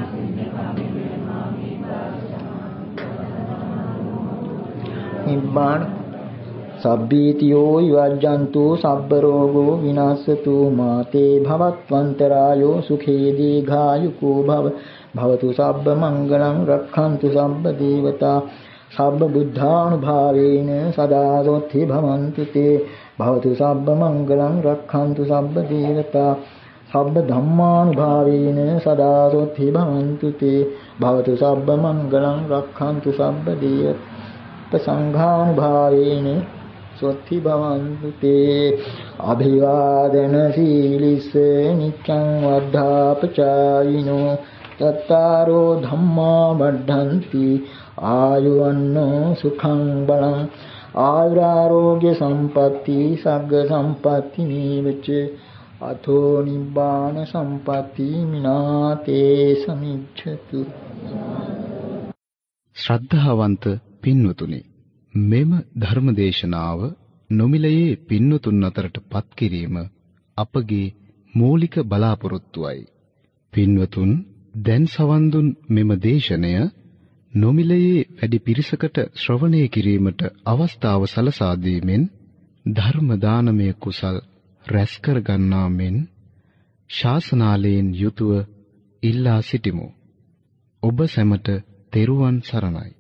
Speaker 2: නිබ්බාන සබ්බීතියෝ විවජ්ජන්තු සබ්බ රෝගෝ විනාශතු මාතේ භවත්වන්තරායෝ සුඛේ දීඝායුකෝ භවතු සබ්බ මංගලං රක්ඛන්තු සබ්බ දේවතා සබ්බ බුද්ධානුභාවේන සදා සොත්ති භවන්තු තේ භවතු සබ්බ මංගලං රක්ඛන්තු සබ්බ දේවතා සබ්බ ධම්මානුභාවේන සදා සොත්ති භවන්තු තේ භවතු සබ්බ මංගලං රක්ඛන්තු සබ්බ දේවතා සංඝානුභාවේන සොත්ති භවන්තු තේ අභිවාදන සීලිස්ස නිච්ඡං වද්ධාපචායිනෝ තත්තාරෝ ධම්මා වඩ්ඩන්ති ආයුවන්නෝ සුඛං බලං ආයුරාෝග්‍ය සම්පatti සග්ග සම්පatti නීවච අතෝ නිබ්බාන සම්පatti මිනාතේ සමිච්ඡතු.
Speaker 1: ශ්‍රද්ධාවන්ත පින්වතුනි, මෙම ධර්මදේශනාව නොමිලයේ පින්වතුන් අතරට පත් කිරීම අපගේ මූලික බලාපොරොත්තුවයි. පින්වතුන් දැන් සවන් දුන් මෙම දේශනය නොමිලයේ වැඩි පිරිසකට ශ්‍රවණය කිරීමට අවස්ථාව සලසා දීමෙන් ධර්ම දානමය කුසල් රැස් කර ගන්නා මෙන් ශාසනාලයෙන් යුතුව ඉල්ලා සිටිමු. ඔබ සැමට තෙරුවන් සරණයි.